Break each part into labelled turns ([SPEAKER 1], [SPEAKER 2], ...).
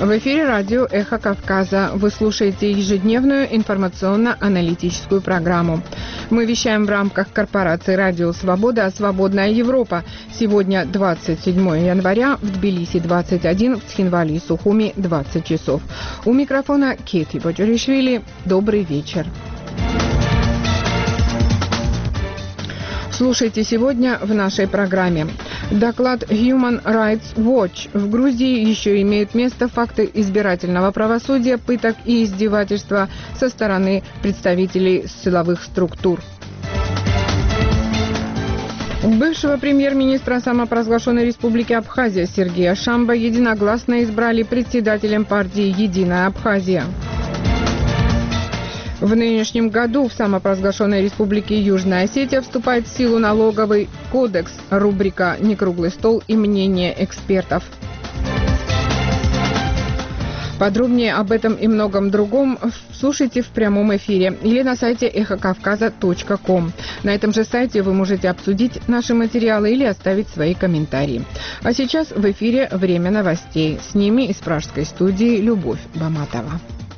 [SPEAKER 1] В эфире радио «Эхо Кавказа». Вы слушаете ежедневную информационно-аналитическую программу. Мы вещаем в рамках корпорации «Радио Свобода», «Свободная Европа». Сегодня 27 января, в Тбилиси 21, в Цхинвале и Сухуми 20 часов. У микрофона Кети Боджоришвили. Добрый вечер. Слушайте сегодня в нашей программе. Доклад Human Rights Watch. В Грузии еще имеют место факты избирательного правосудия, пыток и издевательства со стороны представителей силовых структур. Бывшего премьер-министра самопровозглашенной республики Абхазия Сергея Шамба единогласно избрали председателем партии «Единая Абхазия». В нынешнем году в самопровозглашенной республике Южная Осетия вступает в силу налоговый кодекс, рубрика «Некруглый стол» и мнение экспертов. Подробнее об этом и многом другом слушайте в прямом эфире или на сайте эхокавказа.ком. На этом же сайте вы можете обсудить наши материалы или оставить свои комментарии. А сейчас в эфире «Время новостей». С ними из пражской студии Любовь Баматова.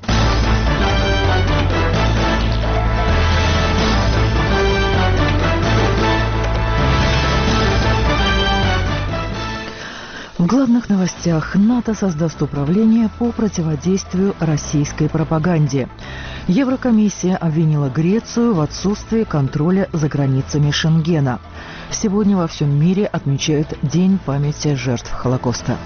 [SPEAKER 2] В главных новостях: НАТО создаст управление по противодействию российской пропаганде. Еврокомиссия обвинила Грецию в отсутствии контроля за границами Шенгена. Сегодня во всем мире отмечают День памяти жертв Холокоста.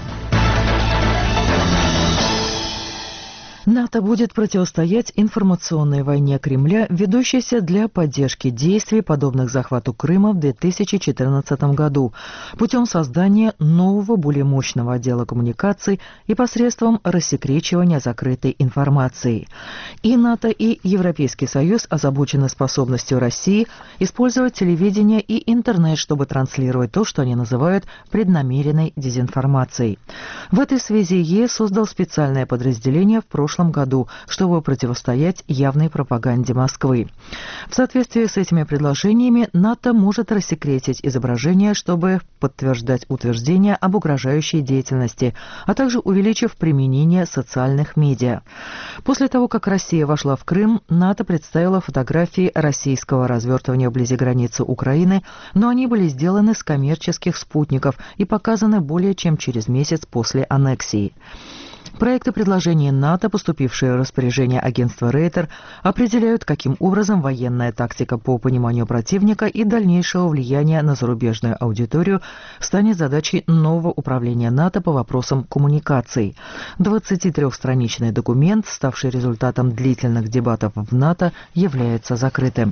[SPEAKER 2] НАТО будет противостоять информационной войне Кремля, ведущейся для поддержки действий, подобных захвату Крыма в 2014 году, путем создания нового, более мощного отдела коммуникаций и посредством рассекречивания закрытой информации. И НАТО, и Европейский Союз озабочены способностью России использовать телевидение и интернет, чтобы транслировать то, что они называют преднамеренной дезинформацией. В этой связи ЕС создал специальное подразделение в прошлом году, чтобы противостоять явной пропаганде Москвы. В соответствии с этими предложениями НАТО может рассекретить изображения, чтобы подтверждать утверждения об угрожающей деятельности, а также увеличив применение социальных медиа. После того, как Россия вошла в Крым, НАТО представило фотографии российского развертывания вблизи границы Украины, но они были сделаны с коммерческих спутников и показаны более чем через месяц после аннексии. Проекты предложений НАТО, поступившие в распоряжение агентства Рейтер, определяют, каким образом военная тактика по пониманию противника и дальнейшего влияния на зарубежную аудиторию станет задачей нового управления НАТО по вопросам коммуникаций. 23-страничный документ, ставший результатом длительных дебатов в НАТО, является закрытым.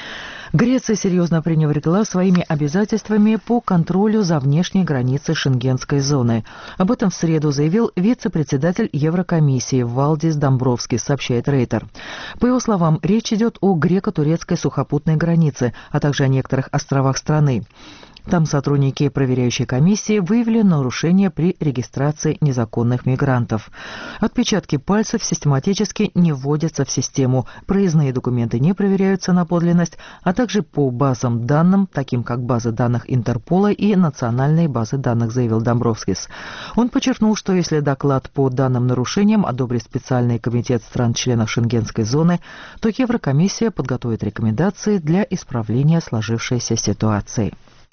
[SPEAKER 2] Греция серьезно пренебрегла своими обязательствами по контролю за внешней границей Шенгенской зоны. Об этом в среду заявил вице-председатель Еврокомиссии Валдис Домбровскис, сообщает Рейтер. По его словам, речь идет о греко-турецкой сухопутной границе, а также о некоторых островах страны. Там сотрудники проверяющей комиссии выявили нарушения при регистрации незаконных мигрантов. Отпечатки пальцев систематически не вводятся в систему, проездные документы не проверяются на подлинность, а также по базам данным, таким как базы данных Интерпола и национальные базы данных, заявил Домбровскис. Он подчеркнул, что если доклад по данным нарушениям одобрит специальный комитет стран-членов Шенгенской зоны, то Еврокомиссия подготовит рекомендации для исправления сложившейся ситуации.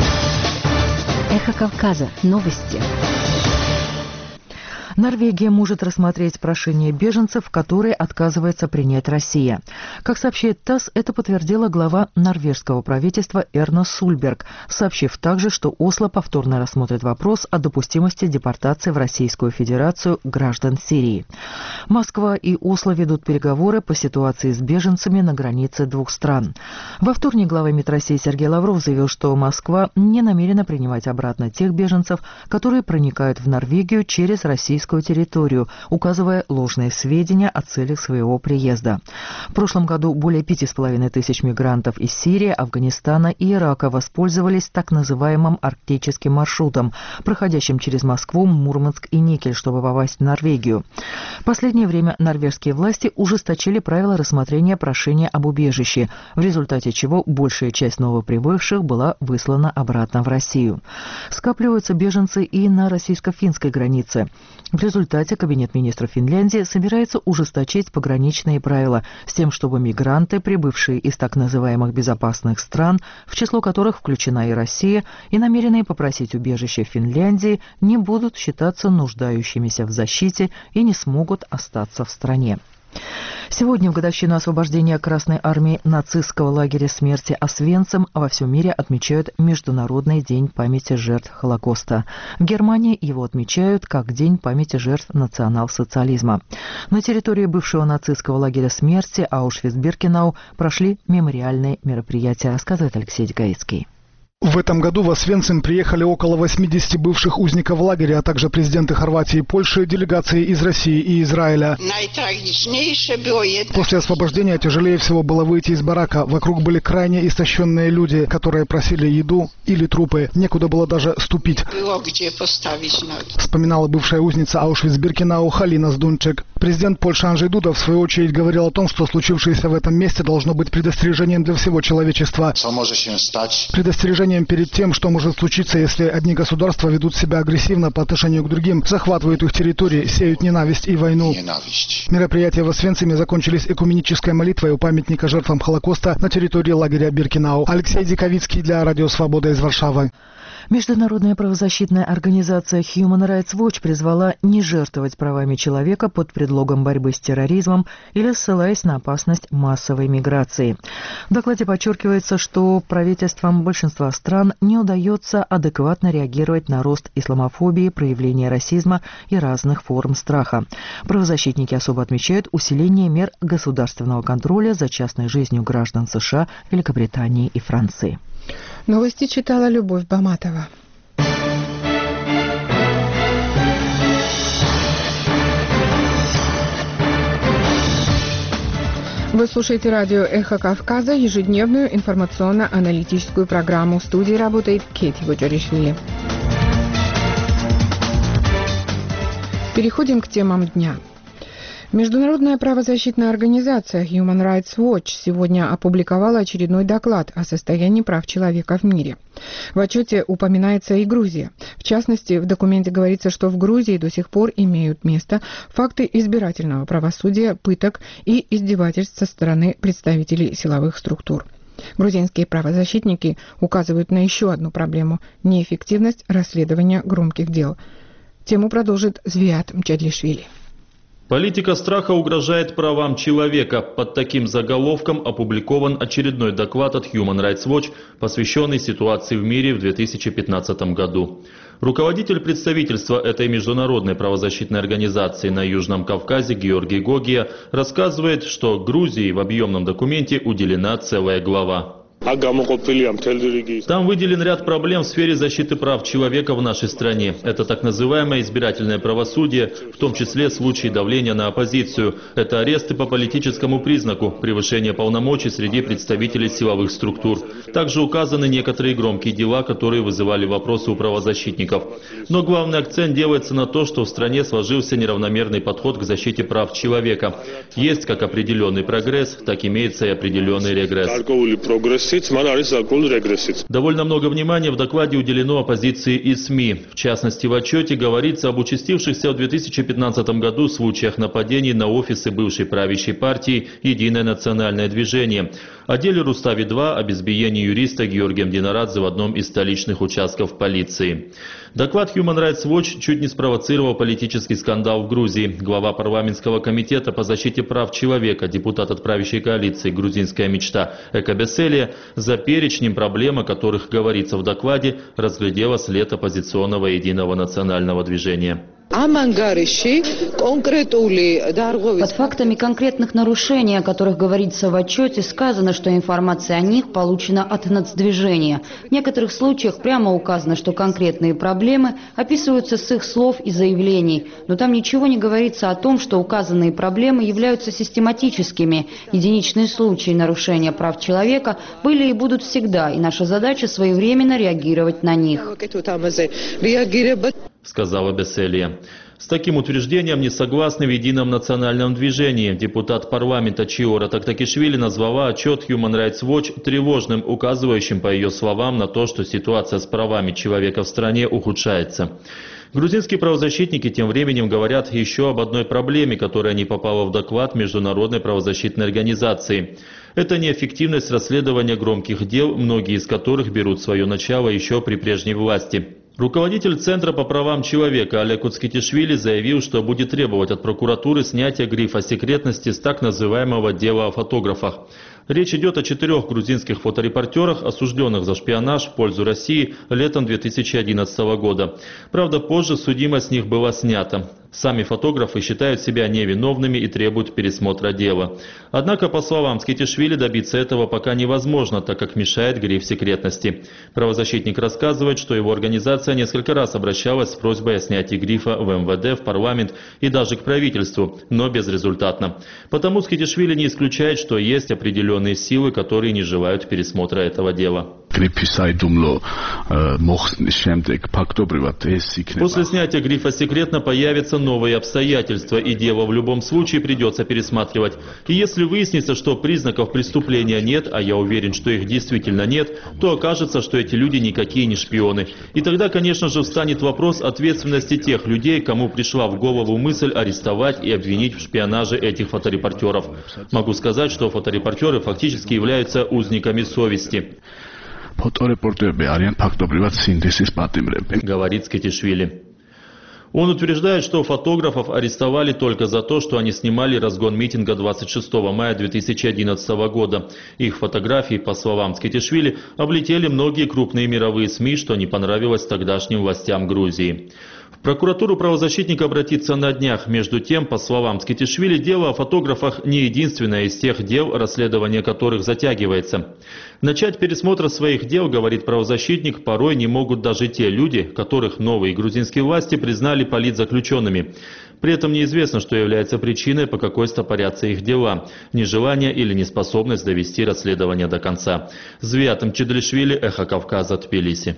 [SPEAKER 3] Эхо Кавказа. Новости.
[SPEAKER 2] Норвегия может рассмотреть прошение беженцев, которые отказывается принять Россия. Как сообщает ТАСС, это подтвердила глава норвежского правительства Эрна Сульберг, сообщив также, что Осло повторно рассмотрит вопрос о допустимости депортации в Российскую Федерацию граждан Сирии. Москва и Осло ведут переговоры по ситуации с беженцами на границе двух стран. Во вторник глава МИД России Сергей Лавров заявил, что Москва не намерена принимать обратно тех беженцев, которые проникают в Норвегию через российскую территорию, указывая ложные сведения о целях своего приезда. В прошлом году более 5,5 тысяч мигрантов из Сирии, Афганистана и Ирака воспользовались так называемым арктическим маршрутом, проходящим через Москву, Мурманск и Никель, чтобы попасть в Норвегию. В последнее время норвежские власти ужесточили правила рассмотрения прошения об убежище, в результате чего большая часть новоприбывших была выслана обратно в Россию. Скапливаются беженцы и на российско-финской границе. В результате Кабинет министров Финляндии собирается ужесточить пограничные правила с тем, чтобы мигранты, прибывшие из так называемых безопасных стран, в число которых включена и Россия, и намеренные попросить убежище в Финляндии, не будут считаться нуждающимися в защите и не смогут остаться в стране. Сегодня, в годовщину освобождения Красной Армии нацистского лагеря смерти Освенцим, во всем мире отмечают Международный день памяти жертв Холокоста. В Германии его отмечают как День памяти жертв национал-социализма. На территории бывшего нацистского лагеря смерти Аушвиц-Биркенау прошли мемориальные мероприятия, рассказывает Алексей Гаицкий.
[SPEAKER 4] В этом году в Освенцим приехали около 80 бывших узников лагеря, а также президенты Хорватии и Польши, делегации из России и Израиля. После освобождения тяжелее всего было выйти из барака. Вокруг были крайне истощенные люди, которые просили еду или трупы. Некуда было даже ступить. Вспоминала бывшая узница Аушвиц-Биркенау Халина Здунчик. Президент Польши Анджей Дуда, в свою очередь, говорил о том, что случившееся в этом месте должно быть предостережением для всего человечества. Предостережением перед тем, что может случиться, если одни государства ведут себя агрессивно по отношению к другим, захватывают их территории, сеют ненависть и войну. Мероприятия в Освенциме закончились экуменической молитвой у памятника жертвам Холокоста на территории лагеря Биркенау. Алексей Диковицкий для Радио Свобода из Варшавы.
[SPEAKER 2] Международная правозащитная организация Human Rights Watch призвала не жертвовать правами человека под предлогом борьбы с терроризмом или ссылаясь на опасность массовой миграции. В докладе подчеркивается, что правительствам большинства стран не удается адекватно реагировать на рост исламофобии, проявления расизма и разных форм страха. Правозащитники особо отмечают усиление мер государственного контроля за частной жизнью граждан США, Великобритании и Франции.
[SPEAKER 1] Новости читала Любовь Баматова. Вы слушаете радио «Эхо Кавказа», ежедневную информационно-аналитическую программу. В студии работает Кети Боджаришвили. Переходим к темам дня. Международная правозащитная организация Human Rights Watch сегодня опубликовала очередной доклад о состоянии прав человека в мире. В отчете упоминается и Грузия. В частности, в документе говорится, что в Грузии до сих пор имеют место факты избирательного правосудия, пыток и издевательств со стороны представителей силовых структур. Грузинские правозащитники указывают на еще одну проблему – неэффективность расследования громких дел. Тему продолжит Звиат Мчадлишвили.
[SPEAKER 5] Политика страха угрожает правам человека. Под таким заголовком опубликован очередной доклад от Human Rights Watch, посвященный ситуации в мире в 2015 году. Руководитель представительства этой международной правозащитной организации на Южном Кавказе Георгий Гогия рассказывает, что Грузии в объемном документе уделена целая глава. Там выделен ряд проблем в сфере защиты прав человека в нашей стране. Это так называемое избирательное правосудие, в том числе случаи давления на оппозицию. Это аресты по политическому признаку, превышение полномочий среди представителей силовых структур. Также указаны некоторые громкие дела, которые вызывали вопросы у правозащитников. Но главный акцент делается на то, что в стране сложился неравномерный подход к защите прав человека. Есть как определенный прогресс, так имеется и определенный регресс. Довольно много внимания в докладе уделено оппозиции и СМИ. В частности, в отчете говорится об участившихся в 2015 году случаях нападений на офисы бывшей правящей партии «Единое национальное движение», о деле Рустави-2 об избиении юриста Георгием Динарадзе в одном из столичных участков полиции. Доклад Human Rights Watch чуть не спровоцировал политический скандал в Грузии. Глава парламентского комитета по защите прав человека, депутат от правящей коалиции «Грузинская мечта» Эка Беселия, за перечнем проблем, о которых говорится в докладе, разглядела след оппозиционного единого национального движения.
[SPEAKER 6] Под фактами конкретных нарушений, о которых говорится в отчете, сказано, что информация о них получена от нацдвижения. В некоторых случаях прямо указано, что конкретные проблемы описываются с их слов и заявлений. Но там ничего не говорится о том, что указанные проблемы являются систематическими. Единичные случаи нарушения прав человека были и будут всегда, и наша задача своевременно реагировать на них.
[SPEAKER 5] Сказала Беселия. С таким утверждением не согласны в Едином национальном движении. Депутат парламента Чиора Тактакишвили назвала отчет Human Rights Watch тревожным, указывающим, по ее словам, на то, что ситуация с правами человека в стране ухудшается. Грузинские правозащитники тем временем говорят еще об одной проблеме, которая не попала в доклад Международной правозащитной организации. Это неэффективность расследования громких дел, многие из которых берут свое начало еще при прежней власти. Руководитель Центра по правам человека Олег Уцкитишвили заявил, что будет требовать от прокуратуры снятия грифа секретности с так называемого дела о фотографах. Речь идет о 4 грузинских фоторепортерах, осужденных за шпионаж в пользу России летом 2011 года. Правда, позже судимость с них была снята. Сами фотографы считают себя невиновными и требуют пересмотра дела. Однако, по словам Скитишвили, добиться этого пока невозможно, так как мешает гриф секретности. Правозащитник рассказывает, что его организация несколько раз обращалась с просьбой о снятии грифа в МВД, в парламент и даже к правительству, но безрезультатно. Потому Скитишвили не исключает, что есть определенные силы, которые не желают пересмотра этого дела. После снятия грифа секретно появятся новые обстоятельства, и дело в любом случае придется пересматривать. И если выяснится, что признаков преступления нет, а я уверен, что их действительно нет, то окажется, что эти люди никакие не шпионы. И тогда, конечно же, встанет вопрос ответственности тех людей, кому пришла в голову мысль арестовать и обвинить в шпионаже этих фоторепортеров. Могу сказать, что фоторепортеры фактически являются узниками совести. Говорит Скитишвили. Он утверждает, что фотографов арестовали только за то, что они снимали разгон митинга 26 мая 2011 года. Их фотографии, по словам Скитишвили, облетели многие крупные мировые СМИ, что не понравилось тогдашним властям Грузии. В прокуратуру правозащитник обратится на днях. Между тем, по словам Скитишвили, дело о фотографах не единственное из тех дел, расследование которых затягивается. Начать пересмотр своих дел, говорит правозащитник, порой не могут даже те люди, которых новые грузинские власти признали политзаключенными. При этом неизвестно, что является причиной, по какой стопорятся их дела. Нежелание или неспособность довести расследование до конца. Звиат Мчедришвили, Эхо Кавказа, Тбилиси.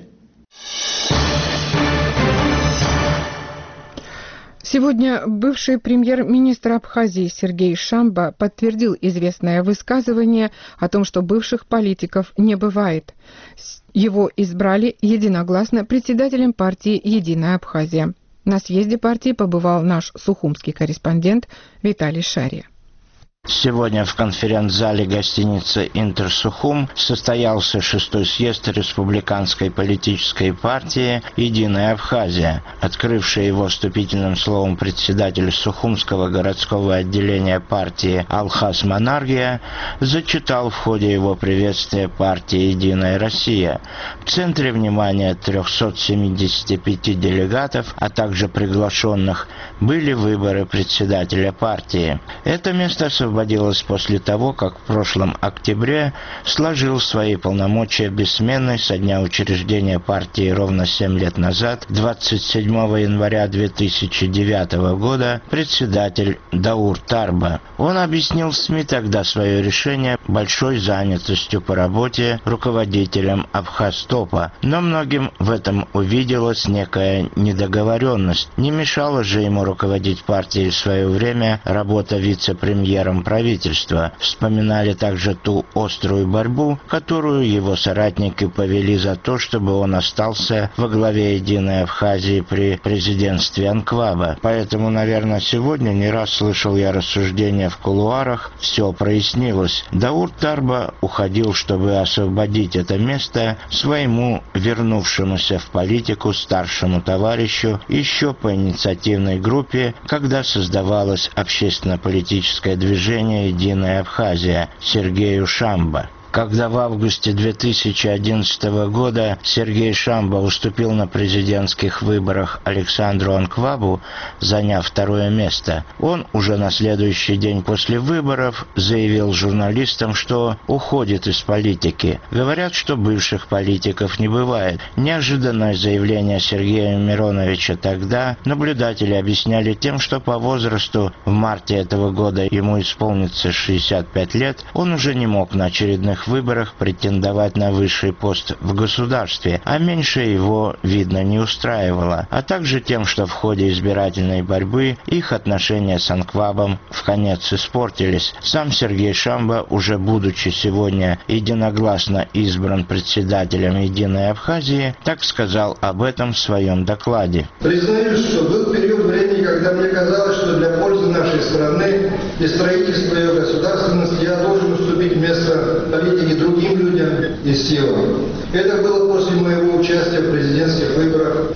[SPEAKER 1] Сегодня бывший премьер-министр Абхазии Сергей Шамба подтвердил известное высказывание о том, что бывших политиков не бывает. Его избрали единогласно председателем партии «Единая Абхазия». На съезде партии побывал наш сухумский корреспондент Виталий Шария.
[SPEAKER 7] Сегодня в конференц-зале гостиницы «Интерсухум» состоялся 6-й съезд республиканской политической партии «Единая Абхазия». Открывший его вступительным словом председатель Сухумского городского отделения партии Алхас Манаргия зачитал в ходе его приветствия партии «Единая Россия». В центре внимания 375 делегатов, а также приглашенных, были выборы председателя партии. Это место освободилось после того, как в прошлом октябре сложил свои полномочия бессменный со дня учреждения партии ровно 7 лет назад, 27 января 2009 года, председатель Даур Тарба. Он объяснил в СМИ тогда свое решение большой занятостью по работе руководителем Абхазтопа, но многим в этом увиделась некая недоговоренность. Не мешало же ему руководить партией в свое время работа вице-премьером правительства. Вспоминали также ту острую борьбу, которую его соратники повели за то, чтобы он остался во главе «Единой Абхазии» при президентстве Анкваба. Поэтому, наверное, сегодня не раз слышал я рассуждения в кулуарах, все прояснилось. Даур Тарба уходил, чтобы освободить это место своему вернувшемуся в политику старшему товарищу еще по инициативной группе, когда создавалось общественно-политическое движение «Единая Абхазия» Сергею Шамба. Когда в августе 2011 года Сергей Шамба уступил на президентских выборах Александру Анквабу, заняв 2-е место, он уже на следующий день после выборов заявил журналистам, что уходит из политики. Говорят, что бывших политиков не бывает. Неожиданное заявление Сергея Мироновича тогда наблюдатели объясняли тем, что по возрасту в марте этого года ему исполнится 65 лет, он уже не мог на очередных этих выборах претендовать на высший пост в государстве, а меньше его, видно, не устраивало, а также тем, что в ходе избирательной борьбы их отношения с анклавом вконец испортились. Сам Сергей Шамба, уже будучи сегодня единогласно избран председателем «Единой Абхазии», так сказал об этом в своем докладе.
[SPEAKER 8] Признаюсь, что был период времени, когда мне казалось, что для пользы нашей страны и строительства ее государственности я должен уступить место политики другим людям и силам. Это было после моего участия в президентских выборах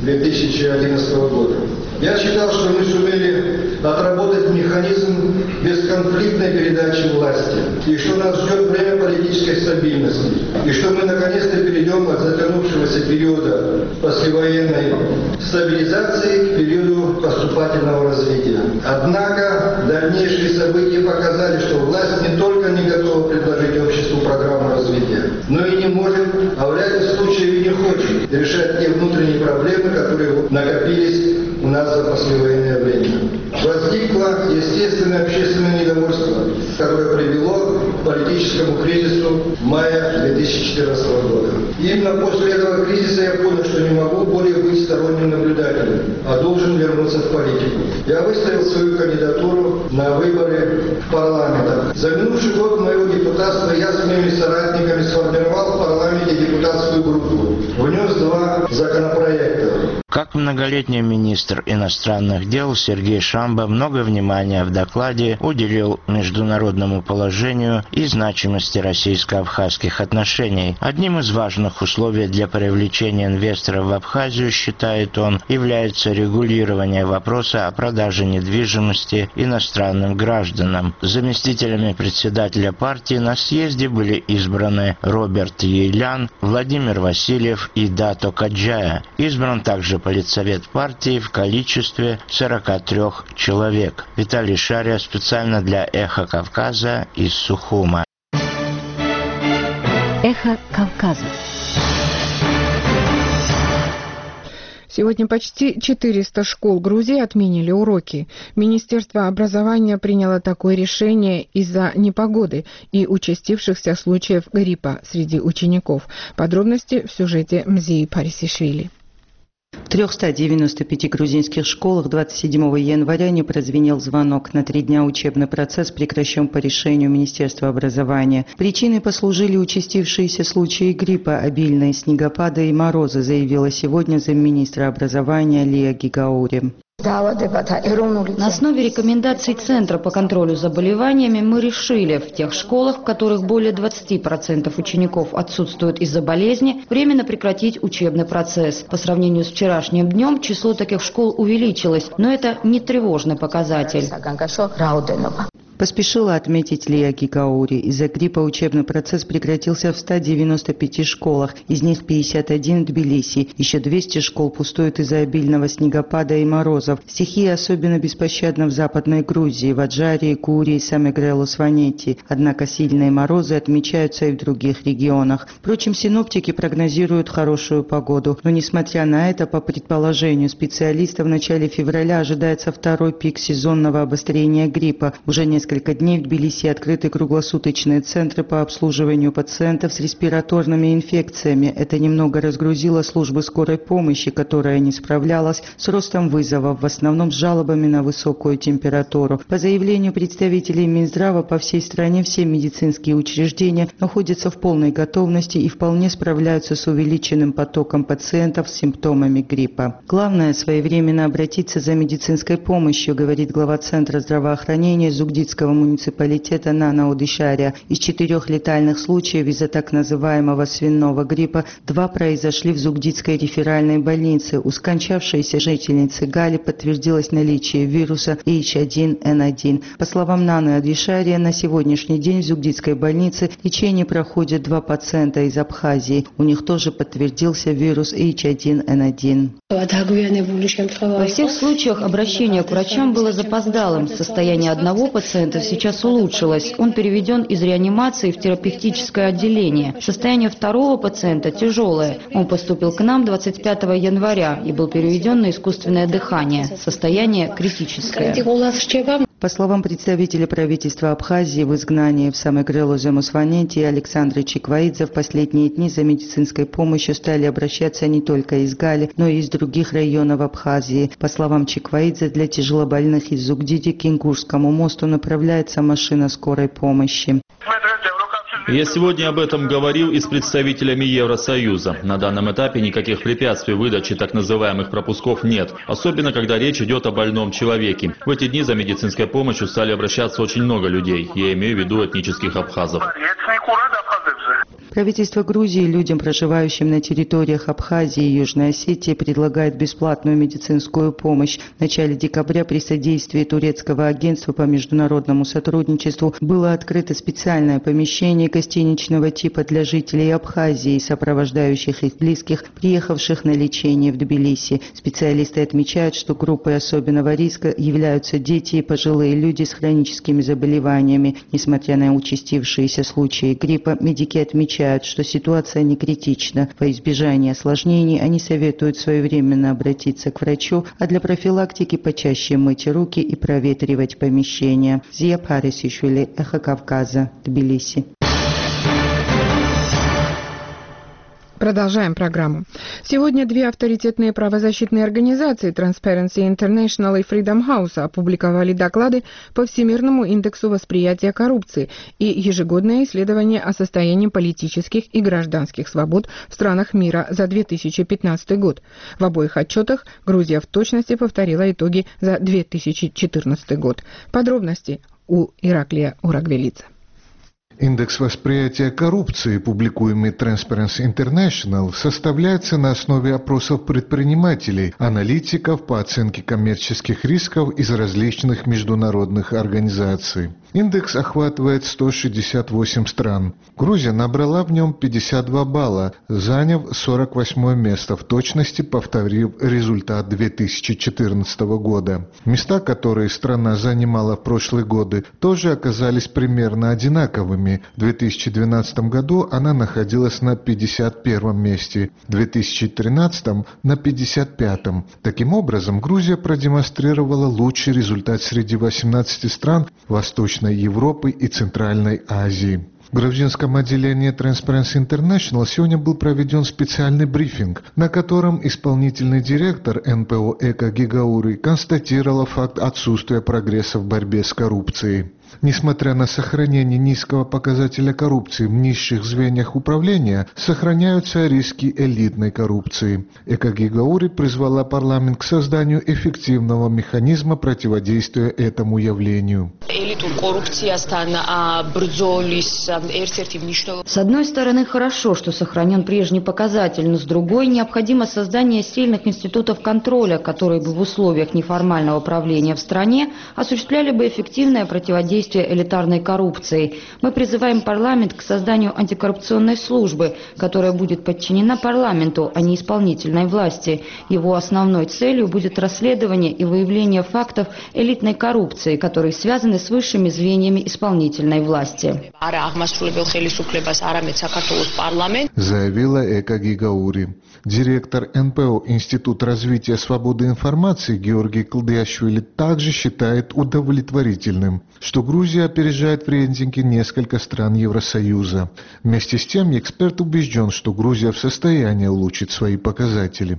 [SPEAKER 8] 2011 года. Я считал, что мы сумели отработать механизм бесконфликтной передачи власти, и что нас ждет время политической стабильности, и что мы наконец-то перейдем от затянувшегося периода послевоенной стабилизации к периоду поступательного развития. Однако дальнейшие события показали, что власть не только не готова предложить обществу программу развития, но и не может, а в ряде случаев и не хочет решать те внутренние проблемы, которые накопились у нас за послевоенное время. Возникло естественное общественное недовольство, которое привело к политическому кризису мая 2014 года. Именно после этого кризиса я понял, что не могу более быть сторонним наблюдателем, а должен вернуться в политику. Я выставил свою кандидатуру на выборы в парламент. За минувший год моего депутатства я с моими соратниками сформировал в парламенте депутатскую группу. Внес 2 законопроекта.
[SPEAKER 7] Как многолетний министр иностранных дел Сергей Шамба много внимания в докладе уделил международному положению и значимости российско-абхазских отношений. Одним из важных условий для привлечения инвесторов в Абхазию, считает он, является регулирование вопроса о продаже недвижимости иностранным гражданам. Заместителями председателя партии на съезде были избраны Роберт Ейлян, Владимир Васильев и Дато Каджая. Избран также политсовет партии в количестве 43 человек. Виталий Шария специально для «Эхо Кавказа» из Сухума.
[SPEAKER 3] Эхо Кавказа.
[SPEAKER 1] Сегодня почти 400 школ Грузии отменили уроки. Министерство образования приняло такое решение из-за непогоды и участившихся случаев гриппа среди учеников. Подробности в сюжете Мзии Парисишвили.
[SPEAKER 9] В 395 грузинских школах 27 января не прозвенел звонок. На 3 дня учебный процесс прекращен по решению Министерства образования. Причиной послужили участившиеся случаи гриппа, обильные снегопады и морозы, заявила сегодня замминистра образования Лия Гигаури.
[SPEAKER 6] На основе рекомендаций Центра по контролю заболеваниями мы решили, в тех школах, в которых более 20% учеников отсутствуют из-за болезни, временно прекратить учебный процесс. По сравнению с вчерашним днем число таких школ увеличилось, но это не тревожный показатель.
[SPEAKER 9] Поспешила отметить Лия Гигаури. Из-за гриппа учебный процесс прекратился в 195 школах, из них 51 в Тбилиси. Еще 200 школ пустуют из-за обильного снегопада и морозов. Стихия особенно беспощадна в Западной Грузии, в Аджарии, Курии, Самегрелу-Сванети. Однако сильные морозы отмечаются и в других регионах. Впрочем, синоптики прогнозируют хорошую погоду. Но несмотря на это, по предположению специалистов, в начале февраля ожидается второй пик сезонного обострения гриппа. Уже несколько дней в Тбилиси открыты круглосуточные центры по обслуживанию пациентов с респираторными инфекциями. Это немного разгрузило службы скорой помощи, которая не справлялась с ростом вызовов, в основном с жалобами на высокую температуру. По заявлению представителей Минздрава, по всей стране все медицинские учреждения находятся в полной готовности и вполне справляются с увеличенным потоком пациентов с симптомами гриппа. Главное – своевременно обратиться за медицинской помощью, говорит глава Центра здравоохранения Зугдидского муниципалитета Нана Одышария. Из 4 летальных случаев из-за так называемого свиного гриппа 2 произошли в Зугдидской реферальной больнице. У скончавшейся жительницы Гали подтвердилось наличие вируса H1N1. По словам Наны Одышария, на сегодняшний день в Зугдидской больнице лечение проходят 2 пациента из Абхазии. У них тоже подтвердился вирус H1N1.
[SPEAKER 6] Во всех случаях обращение к врачам было запоздалым. Состояние одного пациента сейчас улучшилось. Он переведен из реанимации в терапевтическое отделение. Состояние второго пациента тяжелое. Он поступил к нам 25 января и был переведен на искусственное дыхание. Состояние критическое.
[SPEAKER 9] По словам представителя правительства Абхазии, в изгнании в самой крыло Замусванетии Александра Чикваидзе в последние дни за медицинской помощью стали обращаться не только из Гали, но и из других районов Абхазии. По словам Чикваидзе, для тяжелобольных из Зугдиди к Ингушскому мосту направляется машина скорой помощи.
[SPEAKER 5] Я сегодня об этом говорил и с представителями Евросоюза. На данном этапе никаких препятствий выдаче так называемых пропусков нет, особенно когда речь идет о больном человеке. В эти дни за медицинской помощью стали обращаться очень много людей. Я имею в виду этнических абхазов.
[SPEAKER 9] Правительство Грузии людям, проживающим на территориях Абхазии и Южной Осетии, предлагает бесплатную медицинскую помощь. В начале декабря при содействии турецкого агентства по международному сотрудничеству было открыто специальное помещение гостиничного типа для жителей Абхазии, сопровождающих их близких, приехавших на лечение в Тбилиси. Специалисты отмечают, что группой особенного риска являются дети и пожилые люди с хроническими заболеваниями. Несмотря на участившиеся случаи гриппа, медики отмечают, что ситуация не критична. Во избежание осложнений они советуют своевременно обратиться к врачу, а для профилактики почаще мыть руки и проветривать помещения. Зия Парисишвили, Эхо Кавказа, Тбилиси.
[SPEAKER 1] Продолжаем программу. Сегодня две авторитетные правозащитные организации Transparency International и Freedom House опубликовали доклады по Всемирному индексу восприятия коррупции и ежегодное исследование о состоянии политических и гражданских свобод в странах мира за 2015 год. В обоих отчетах Грузия в точности повторила итоги за 2014 год. Подробности у Ираклия Урагвелица.
[SPEAKER 10] Индекс восприятия коррупции, публикуемый Transparency International, составляется на основе опросов предпринимателей, аналитиков по оценке коммерческих рисков из различных международных организаций. Индекс охватывает 168 стран. Грузия набрала в нем 52 балла, заняв 48 место, в точности повторив результат 2014 года. Места, которые страна занимала в прошлые годы, тоже оказались примерно одинаковыми. В 2012 году она находилась на 51 месте, в 2013 на 55. Таким образом, Грузия продемонстрировала лучший результат среди 18 стран Восточной Европы и Центральной Азии. В грузинском отделении Transparency International сегодня был проведен специальный брифинг, на котором исполнительный директор НПО Эка Гигаури констатировала факт отсутствия прогресса в борьбе с коррупцией. Несмотря на сохранение низкого показателя коррупции в низших звеньях управления, сохраняются риски элитной коррупции. Эка Гигаури призвала парламент к созданию эффективного механизма противодействия этому явлению.
[SPEAKER 6] С одной стороны, хорошо, что сохранен прежний показатель, но с другой, необходимо создание сильных институтов контроля, которые бы в условиях неформального правления в стране осуществляли бы эффективное противодействие элитарной коррупции. Мы призываем парламент к созданию антикоррупционной службы, которая будет подчинена парламенту, а не исполнительной власти. Его основной целью будет расследование и выявление фактов элитной коррупции, которые связаны с высшими звеньями исполнительной власти.
[SPEAKER 10] Заявила Эка Гигаури. Директор НПО Институт развития свободы информации Георгий Кылдыашвили также считает удовлетворительным, что Грузия опережает в рейтинге несколько стран Евросоюза. Вместе с тем, эксперт убежден, что Грузия в состоянии улучшить свои показатели.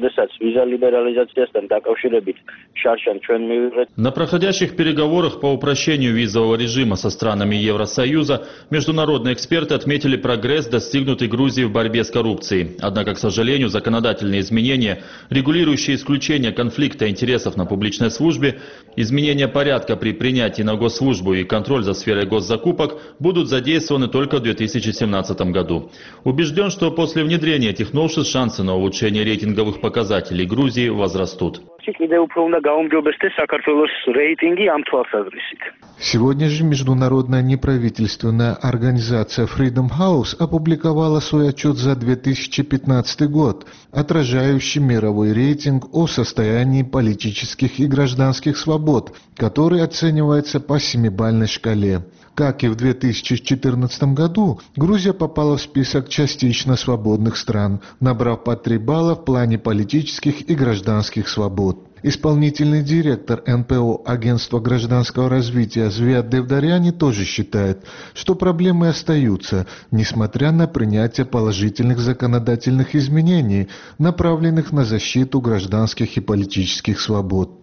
[SPEAKER 5] На проходящих переговорах по упрощению визового режима со странами Евросоюза международные эксперты отметили прогресс, достигнутый Грузией в борьбе с коррупцией. Однако, к сожалению, законодательные изменения, регулирующие исключение конфликта интересов на публичной службе, изменение порядка при принятии на госслужбу и контроль за сферой госзакупок будут задействованы только в 2017 году. Убежден, что после внедрения этих новшеств шансы на улучшение рейтинговых показателей Грузии возрастут.
[SPEAKER 10] Сегодня же международная неправительственная организация Freedom House опубликовала свой отчет за 2015 год, отражающий мировой рейтинг о состоянии политических и гражданских свобод, который оценивается по 7-бальной шкале. Как и в 2014 году, Грузия попала в список частично свободных стран, набрав по 3 балла в плане политических и гражданских свобод. Исполнительный директор НПО Агентства гражданского развития Звиат Девдаряни тоже считает, что проблемы остаются, несмотря на принятие положительных законодательных изменений, направленных на защиту гражданских и политических свобод.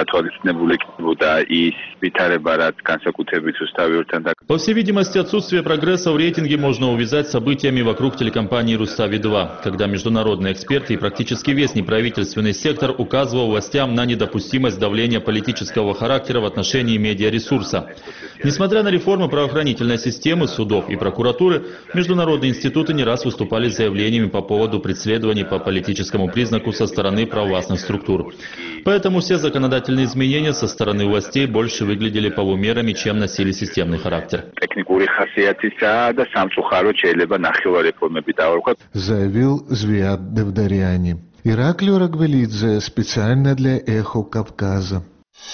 [SPEAKER 5] По всей видимости, отсутствие прогресса в рейтинге можно увязать с событиями вокруг телекомпании «Рустави-2», когда международные эксперты и практически весь неправительственный сектор указывал властям на недопустимость давления политического характера в отношении медиаресурса. Несмотря на реформы правоохранительной системы, судов и прокуратуры, международные институты не раз выступали с заявлениями по поводу преследований по политическому признаку со стороны провластных структур. Поэтому все законодательные изменения со стороны властей больше выглядели полумерами, чем носили системный характер.
[SPEAKER 10] Заявил Звиат Девдаряни. Ираклио Рагвелидзе специально для «Эхо Кавказа».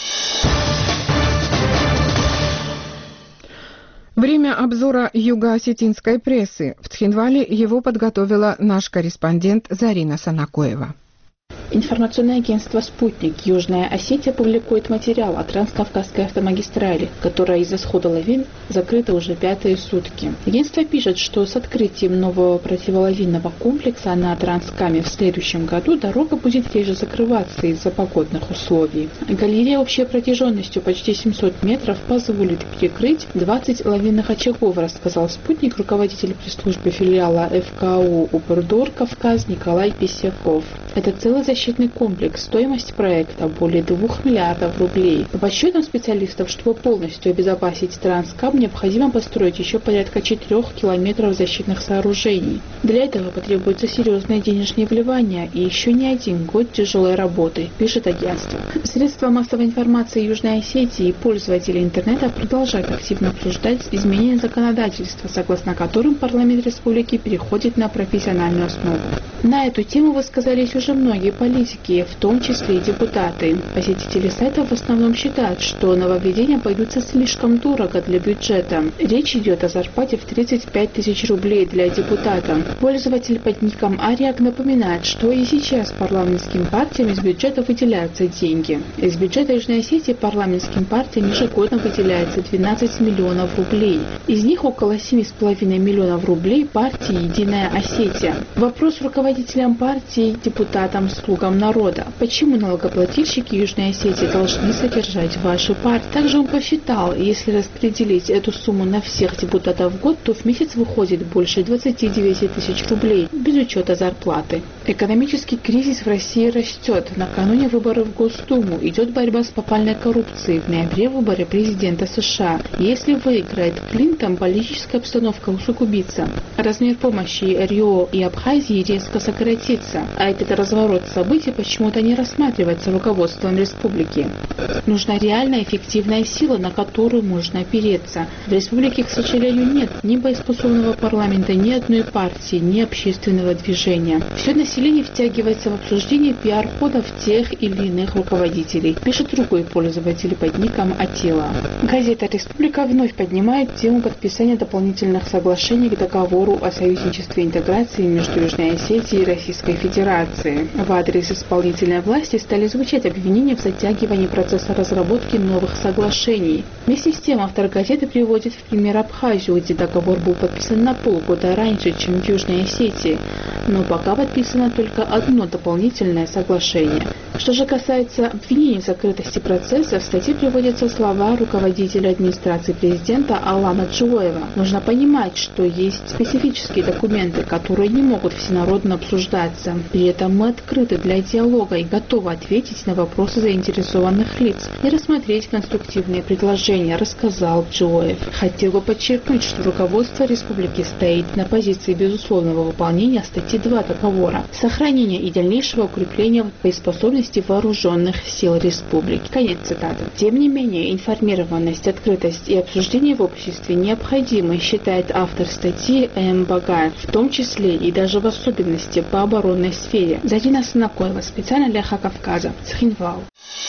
[SPEAKER 1] Время обзора юго-осетинской прессы. В Цхинвале его подготовила наш корреспондент Зарина Санакоева.
[SPEAKER 11] Информационное агентство «Спутник» Южная Осетия публикует материал о Транскавказской автомагистрали, которая из-за схода лавин закрыта уже 5-е сутки. Агентство пишет, что с открытием нового противолавинного комплекса на Транскаме в следующем году дорога будет реже закрываться из-за погодных условий. Галерея общей протяженностью почти 700 метров позволит перекрыть 20 лавинных очагов, рассказал «Спутник» руководитель пресс-службы филиала ФКУ «Упордор Кавказ» Николай Песяков. Это целый защитный комплекс. Стоимость проекта более 2 миллиардов рублей. По подсчетам специалистов, чтобы полностью обезопасить Транскам, необходимо построить еще порядка 4 километров защитных сооружений. Для этого потребуются серьезные денежные вливания и еще не 1 год тяжелой работы, пишет агентство. Средства массовой информации Южной Осетии и пользователи интернета продолжают активно обсуждать изменения законодательства, согласно которым парламент республики переходит на профессиональную основу. На эту тему высказались уже многие политики, в том числе и депутаты. Посетители сайтов в основном считают, что нововведения обойдутся слишком дорого для бюджета. Речь идет о зарплате в 35 тысяч рублей для депутата. Пользователь под ником Ариак напоминает, что и сейчас парламентским партиям из бюджета выделяются деньги. Из бюджета Южной Осетии парламентским партиям ежегодно выделяется 12 миллионов рублей. Из них около 7,5 миллионов рублей партии «Единая Осетия». Вопрос руководителям партии, депутатам, слугам народа. Почему налогоплательщики Южной Осетии должны содержать вашу партию? Также он посчитал, если распределить эту сумму на всех депутатов в год, то в месяц выходит больше 29 тысяч рублей, без учета зарплаты. Экономический кризис в России растет. Накануне выборов в Госдуму идет борьба с попальной коррупцией. В ноябре выборы президента США. Если выиграет Клинтон, политическая обстановка усугубится. Размер помощи РИО и Абхазии резко сократится. А этот разворот событий почему-то не рассматривается руководством республики. Нужна реальная эффективная сила, на которую можно опереться. В республике, к сожалению, нет ни боеспособного парламента, ни одной партии, ни общественного движения. Все население втягивается в обсуждение пиар-ходов тех или иных руководителей, пишет другой пользователь под ником Атила. Газета «Республика» вновь поднимает тему подписания дополнительных соглашений к договору о союзничестве и интеграции между Южной Осетией и Российской Федерацией. В адрес исполнительной власти стали звучать обвинения в затягивании процесса разработки новых соглашений. Вместе с тем автор газеты приводит в пример Абхазию, где договор был подписан на полгода раньше, чем в Южной Осетии, но пока подписано только одно дополнительное соглашение. Что же касается обвинений в закрытости процесса, в статье приводятся слова руководителя администрации президента Алана Джуэва. Нужно понимать, что есть специфические документы, которые не могут всенародно обсуждаться. При этом мы открыты для диалога и готовы ответить на вопросы заинтересованных лиц и рассмотреть конструктивные предложения, рассказал Джуэв. Хотел бы подчеркнуть, что руководство республики стоит на позиции безусловного выполнения статьи 2 договора, сохранения и дальнейшего укрепления боеспособности вооруженных сил республики. Конец цитаты. Тем не менее, информированность, открытость и обсуждение в обществе необходимы, считает автор статьи М. Багаев, в том числе и даже в особенности по оборонной сфере. Зарина Санакоева, специально для «Эхо Кавказа», Цхинвал.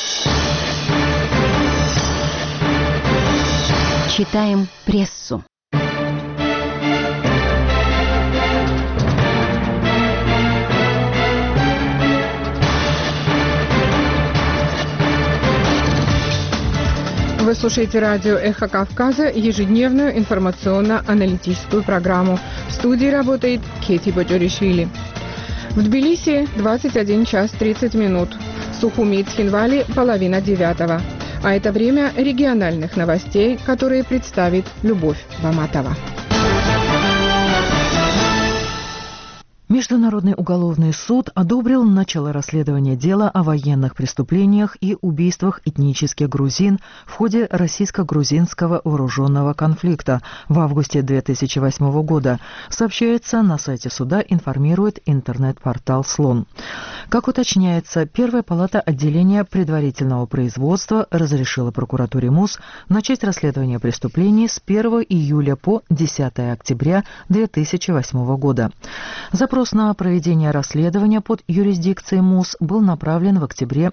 [SPEAKER 3] Читаем прессу.
[SPEAKER 1] слушаете радио «Эхо Кавказа», ежедневную информационно-аналитическую программу. В студии работает Кети Баджоришвили. В Тбилиси 21 час 30 минут. В Сухуми и Цхинвали половина 9. А это время региональных новостей, которые представит Любовь Баматова.
[SPEAKER 2] Международный уголовный суд одобрил начало расследования дела о военных преступлениях и убийствах этнических грузин в ходе российско-грузинского вооруженного конфликта в августе 2008 года, сообщается на сайте суда, информирует интернет-портал «Слон». Как уточняется, Первая палата отделения предварительного производства разрешила прокуратуре МУС начать расследование преступлений с 1 июля по 10 октября 2008 года. Запрос на проведение расследования под юрисдикцией МУС был направлен в октябре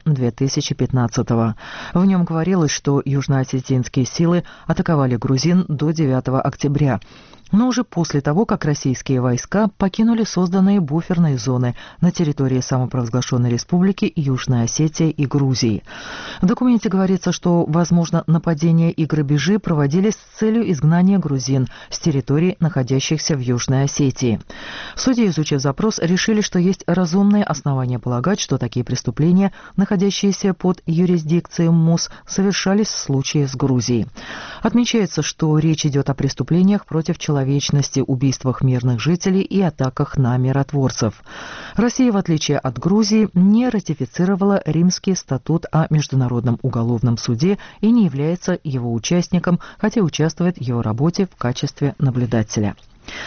[SPEAKER 2] 2015 года. В нем говорилось, что южноосетинские силы атаковали грузин до 9 октября. Но уже после того, как российские войска покинули созданные буферные зоны на территории самопровозглашенной республики Южная Осетия и Грузии. В документе говорится, что, возможно, нападения и грабежи проводились с целью изгнания грузин с территорий, находящихся в Южной Осетии. Судьи, изучив запрос, решили, что есть разумные основания полагать, что такие преступления, находящиеся под юрисдикцией МУС, совершались в случае с Грузией. Отмечается, что речь идет о преступлениях против человечности, убийствах мирных жителей и атаках на миротворцев. Россия, в отличие от Грузии, не ратифицировала Римский статут о Международном уголовном суде и не является его участником, хотя участвует в его работе в качестве наблюдателя.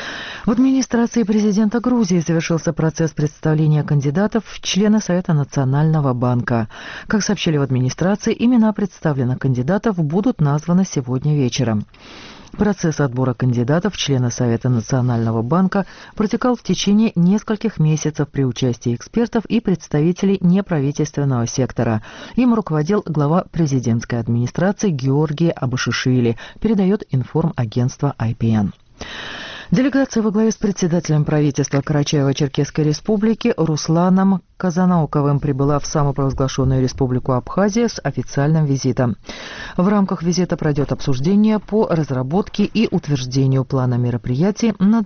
[SPEAKER 2] В администрации президента Грузии завершился процесс представления кандидатов в члены Совета Национального банка. Как сообщили в администрации, имена представленных кандидатов будут названы сегодня вечером. Процесс отбора кандидатов в члены Совета Национального банка протекал в течение нескольких месяцев при участии экспертов и представителей неправительственного сектора. Им руководил глава президентской администрации Георгий Абашишвили, передает информагентство IPN. Делегация во главе с председателем правительства Карачаево-Черкесской республики Русланом Казанауковым прибыла в самопровозглашенную республику Абхазия с официальным визитом. В рамках визита пройдет обсуждение по разработке и утверждению плана мероприятий на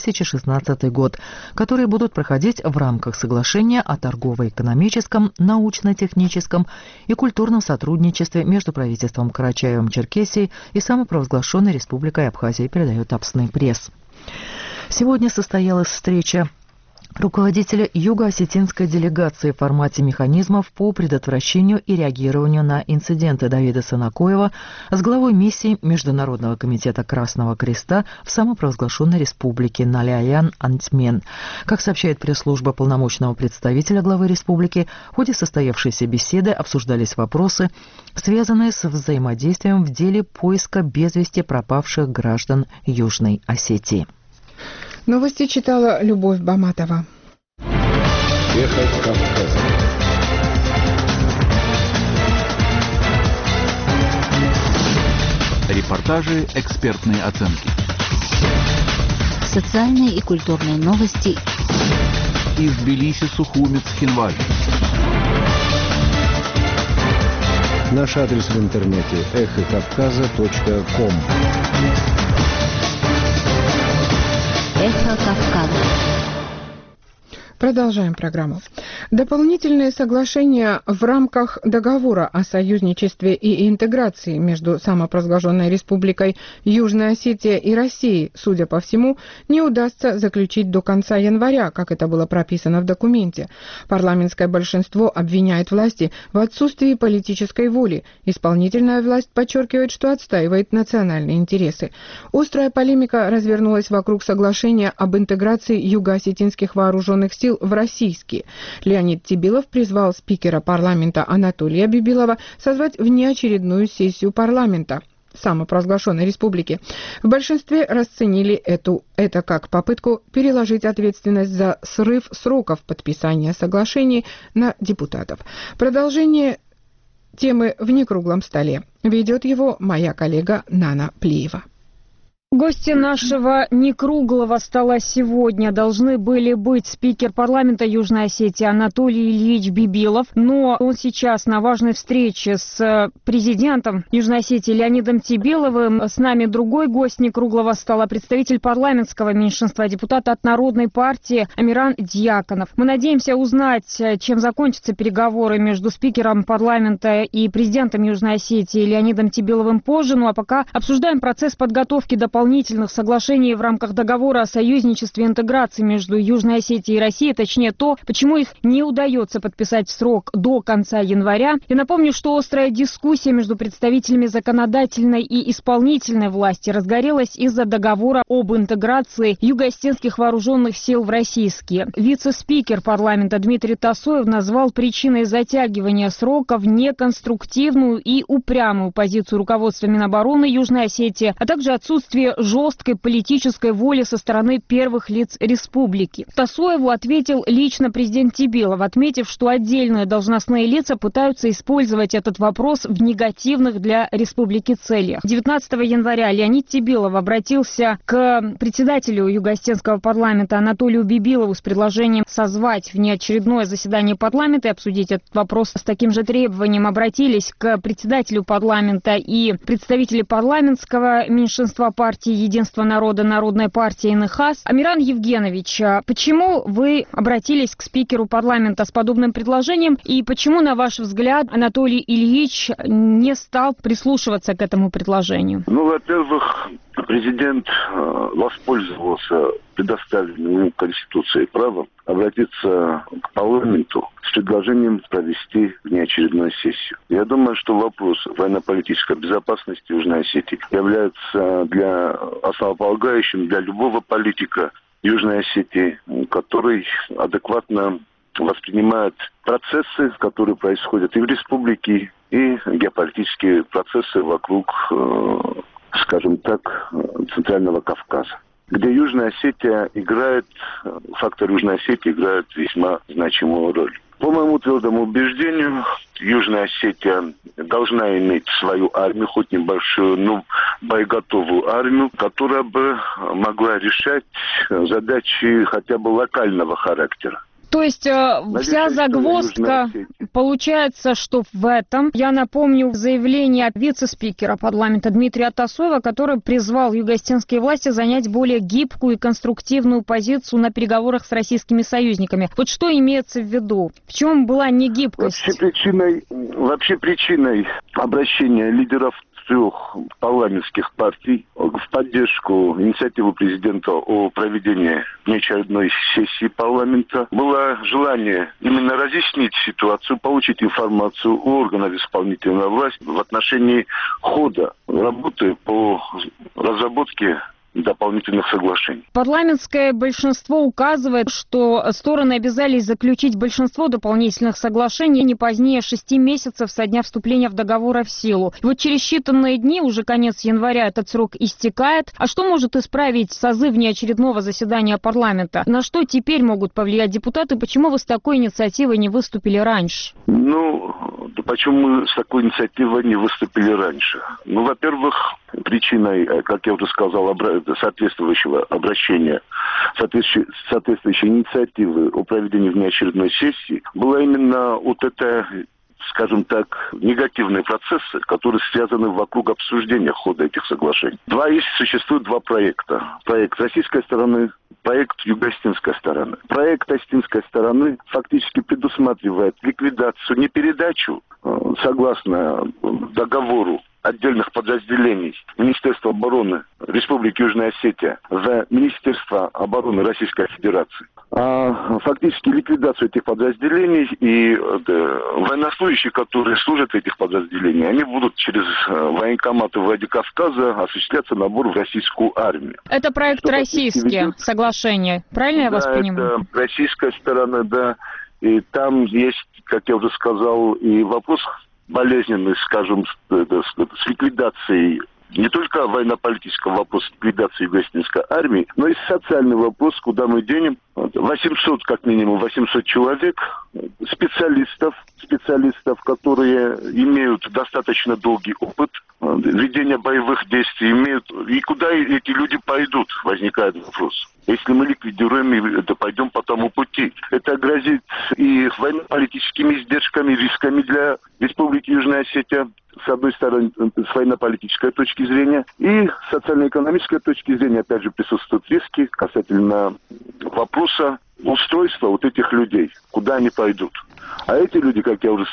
[SPEAKER 2] 2016 год, которые будут проходить в рамках соглашения о торгово-экономическом, научно-техническом и культурном сотрудничестве между правительством Карачаево-Черкесии и самопровозглашенной республикой Абхазия, передает Апсный пресс. Сегодня состоялась встреча руководителя юго-осетинской делегации в формате механизмов по предотвращению и реагированию на инциденты Давида Санакоева с главой миссии Международного комитета Красного Креста в самопровозглашенной республике Наляян Антмен. Как сообщает пресс-служба полномочного представителя главы республики, в ходе состоявшейся беседы обсуждались вопросы, связанные с взаимодействием в деле поиска без вести пропавших граждан Южной Осетии.
[SPEAKER 1] Новости читала Любовь Баматова.
[SPEAKER 12] Эхо Кавказа. Репортажи, экспертные оценки.
[SPEAKER 3] Социальные и культурные новости.
[SPEAKER 12] Из Тбилиси, Сухуми, Цхинвали. Наш адрес в интернете эхокавказа.ком.
[SPEAKER 3] Эхо Кавказа.
[SPEAKER 1] Продолжаем программу. Дополнительные соглашения в рамках договора о союзничестве и интеграции между самопровозглашенной республикой Южная Осетия и Россией, судя по всему, не удастся заключить до конца января, как это было прописано в документе. Парламентское большинство обвиняет власти в отсутствии политической воли. Исполнительная власть подчеркивает, что отстаивает национальные интересы. Острая полемика развернулась вокруг соглашения об интеграции юго-осетинских вооруженных сил в российские. Леонид Тибилов призвал спикера парламента Анатолия Бибилова созвать внеочередную сессию парламента самопровозглашенной республики. В большинстве расценили это как попытку переложить ответственность за срыв сроков подписания соглашений на депутатов. Продолжение темы в некруглом столе. Ведет его моя коллега Нана Плиева.
[SPEAKER 13] Гости нашего некруглого стола сегодня должны были быть спикер парламента Южной Осетии Анатолий Ильич Бибилов, но он сейчас на важной встрече с президентом Южной Осетии Леонидом Тебеловым. С нами другой гость некруглого стола, представитель парламентского меньшинства, депутат от Народной партии Амиран Дьяконов. Мы надеемся узнать, чем закончатся переговоры между спикером парламента и президентом Южной Осетии Леонидом Тебеловым позже. Ну а пока обсуждаем процесс подготовки дополнительных соглашений в рамках договора о союзничестве и интеграции между Южной Осетией и Россией, точнее то, почему их не удается подписать в срок до конца января. Я напомню, что острая дискуссия между представителями законодательной и исполнительной власти разгорелась из-за договора об интеграции юго-осетинских вооруженных сил в российские. Вице-спикер парламента Дмитрий Тасоев назвал причиной затягивания сроков неконструктивную и упрямую позицию руководства Минобороны Южной Осетии, а также отсутствие жесткой политической воли со стороны первых лиц республики. Тасоеву ответил лично президент Тебелов, отметив, что отдельные должностные лица пытаются использовать этот вопрос в негативных для республики целях. 19 января Леонид Тебелов обратился к председателю Юго-Осетинского парламента Анатолию Бибилову с предложением созвать внеочередное заседание парламента и обсудить этот вопрос. С таким же требованием обратились к председателю парламента и представители парламентского меньшинства партии «Единство народа» Народной партии НХАС. Амиран Евгенович, почему вы обратились к спикеру парламента с подобным предложением и почему, на ваш взгляд, Анатолий Ильич не стал прислушиваться к этому предложению?
[SPEAKER 14] Ну, во-первых, президент воспользовался предоставленным ему Конституцией правом обратиться к парламенту с предложением провести внеочередную сессию. Я думаю, что вопрос военно-политической безопасности Южной Осетии является основополагающим для любого политика Южной Осетии, который адекватно воспринимает процессы, которые происходят и в республике, и геополитические процессы вокруг, скажем так, Центрального Кавказа, где Южная Осетия фактор Южной Осетии играет весьма значимую роль. По моему твердому убеждению, Южная Осетия должна иметь свою армию, хоть небольшую, но боеготовую армию, которая бы могла решать задачи хотя бы локального характера.
[SPEAKER 13] То есть вся загвоздка получается, что в этом, я напомню, заявление вице-спикера парламента Дмитрия Тасоева, который призвал юго-осетинские власти занять более гибкую и конструктивную позицию на переговорах с российскими союзниками. Вот что имеется в виду? В чем была негибкость?
[SPEAKER 14] Вообще причиной обращения лидеров трех парламентских партий в поддержку инициативы президента о проведении внеочередной сессии парламента было желание именно разъяснить ситуацию, получить информацию у органов исполнительной власти в отношении хода работы по разработке дополнительных соглашений.
[SPEAKER 13] Парламентское большинство указывает, что стороны обязались заключить большинство дополнительных соглашений не позднее 6 месяцев со дня вступления в договор в силу. Вот через считанные дни, уже конец января, этот срок истекает. А что может исправить созыв внеочередного заседания парламента? На что теперь могут повлиять депутаты? Почему вы с такой инициативой не выступили раньше?
[SPEAKER 14] Почему мы с такой инициативой не выступили раньше? Во-первых, причиной, как я уже сказал, соответствующего обращения, соответствующей инициативы о проведении внеочередной сессии была именно вот эта, скажем так, негативные процессы, которые связаны вокруг обсуждения хода этих соглашений. Существует два проекта. Проект российской стороны, проект юго-осетинской стороны. Проект осетинской стороны фактически предусматривает ликвидацию, не передачу, согласно договору, отдельных подразделений Министерства обороны Республики Южная Осетия в Министерство обороны Российской Федерации, а фактически ликвидацию этих подразделений, и военнослужащие, которые служат в этих подразделениях, они будут через военкоматы Владикавказа осуществляться набор в российскую армию.
[SPEAKER 13] Это проект российские соглашения, правильно я вас понимаю?
[SPEAKER 14] Это российская сторона, да, и там есть, как я уже сказал, и вопрос болезненный, скажем, с ликвидацией не только военно-политического вопроса ликвидации юго-осетинской армии, но и социальный вопрос, куда мы денем 800, как минимум 800 человек, специалистов, которые имеют достаточно долгий опыт ведения боевых действий, и куда эти люди пойдут, возникает вопрос. Если мы ликвидируем, то пойдем по тому пути. Это грозит и военно-политическими издержками, рисками для Республики Южная Осетия, с одной стороны, с военно-политической точки зрения, и с социально-экономической точки зрения, опять же, присутствуют риски касательно вопроса устройства вот этих людей, куда они пойдут. А эти люди, как я уже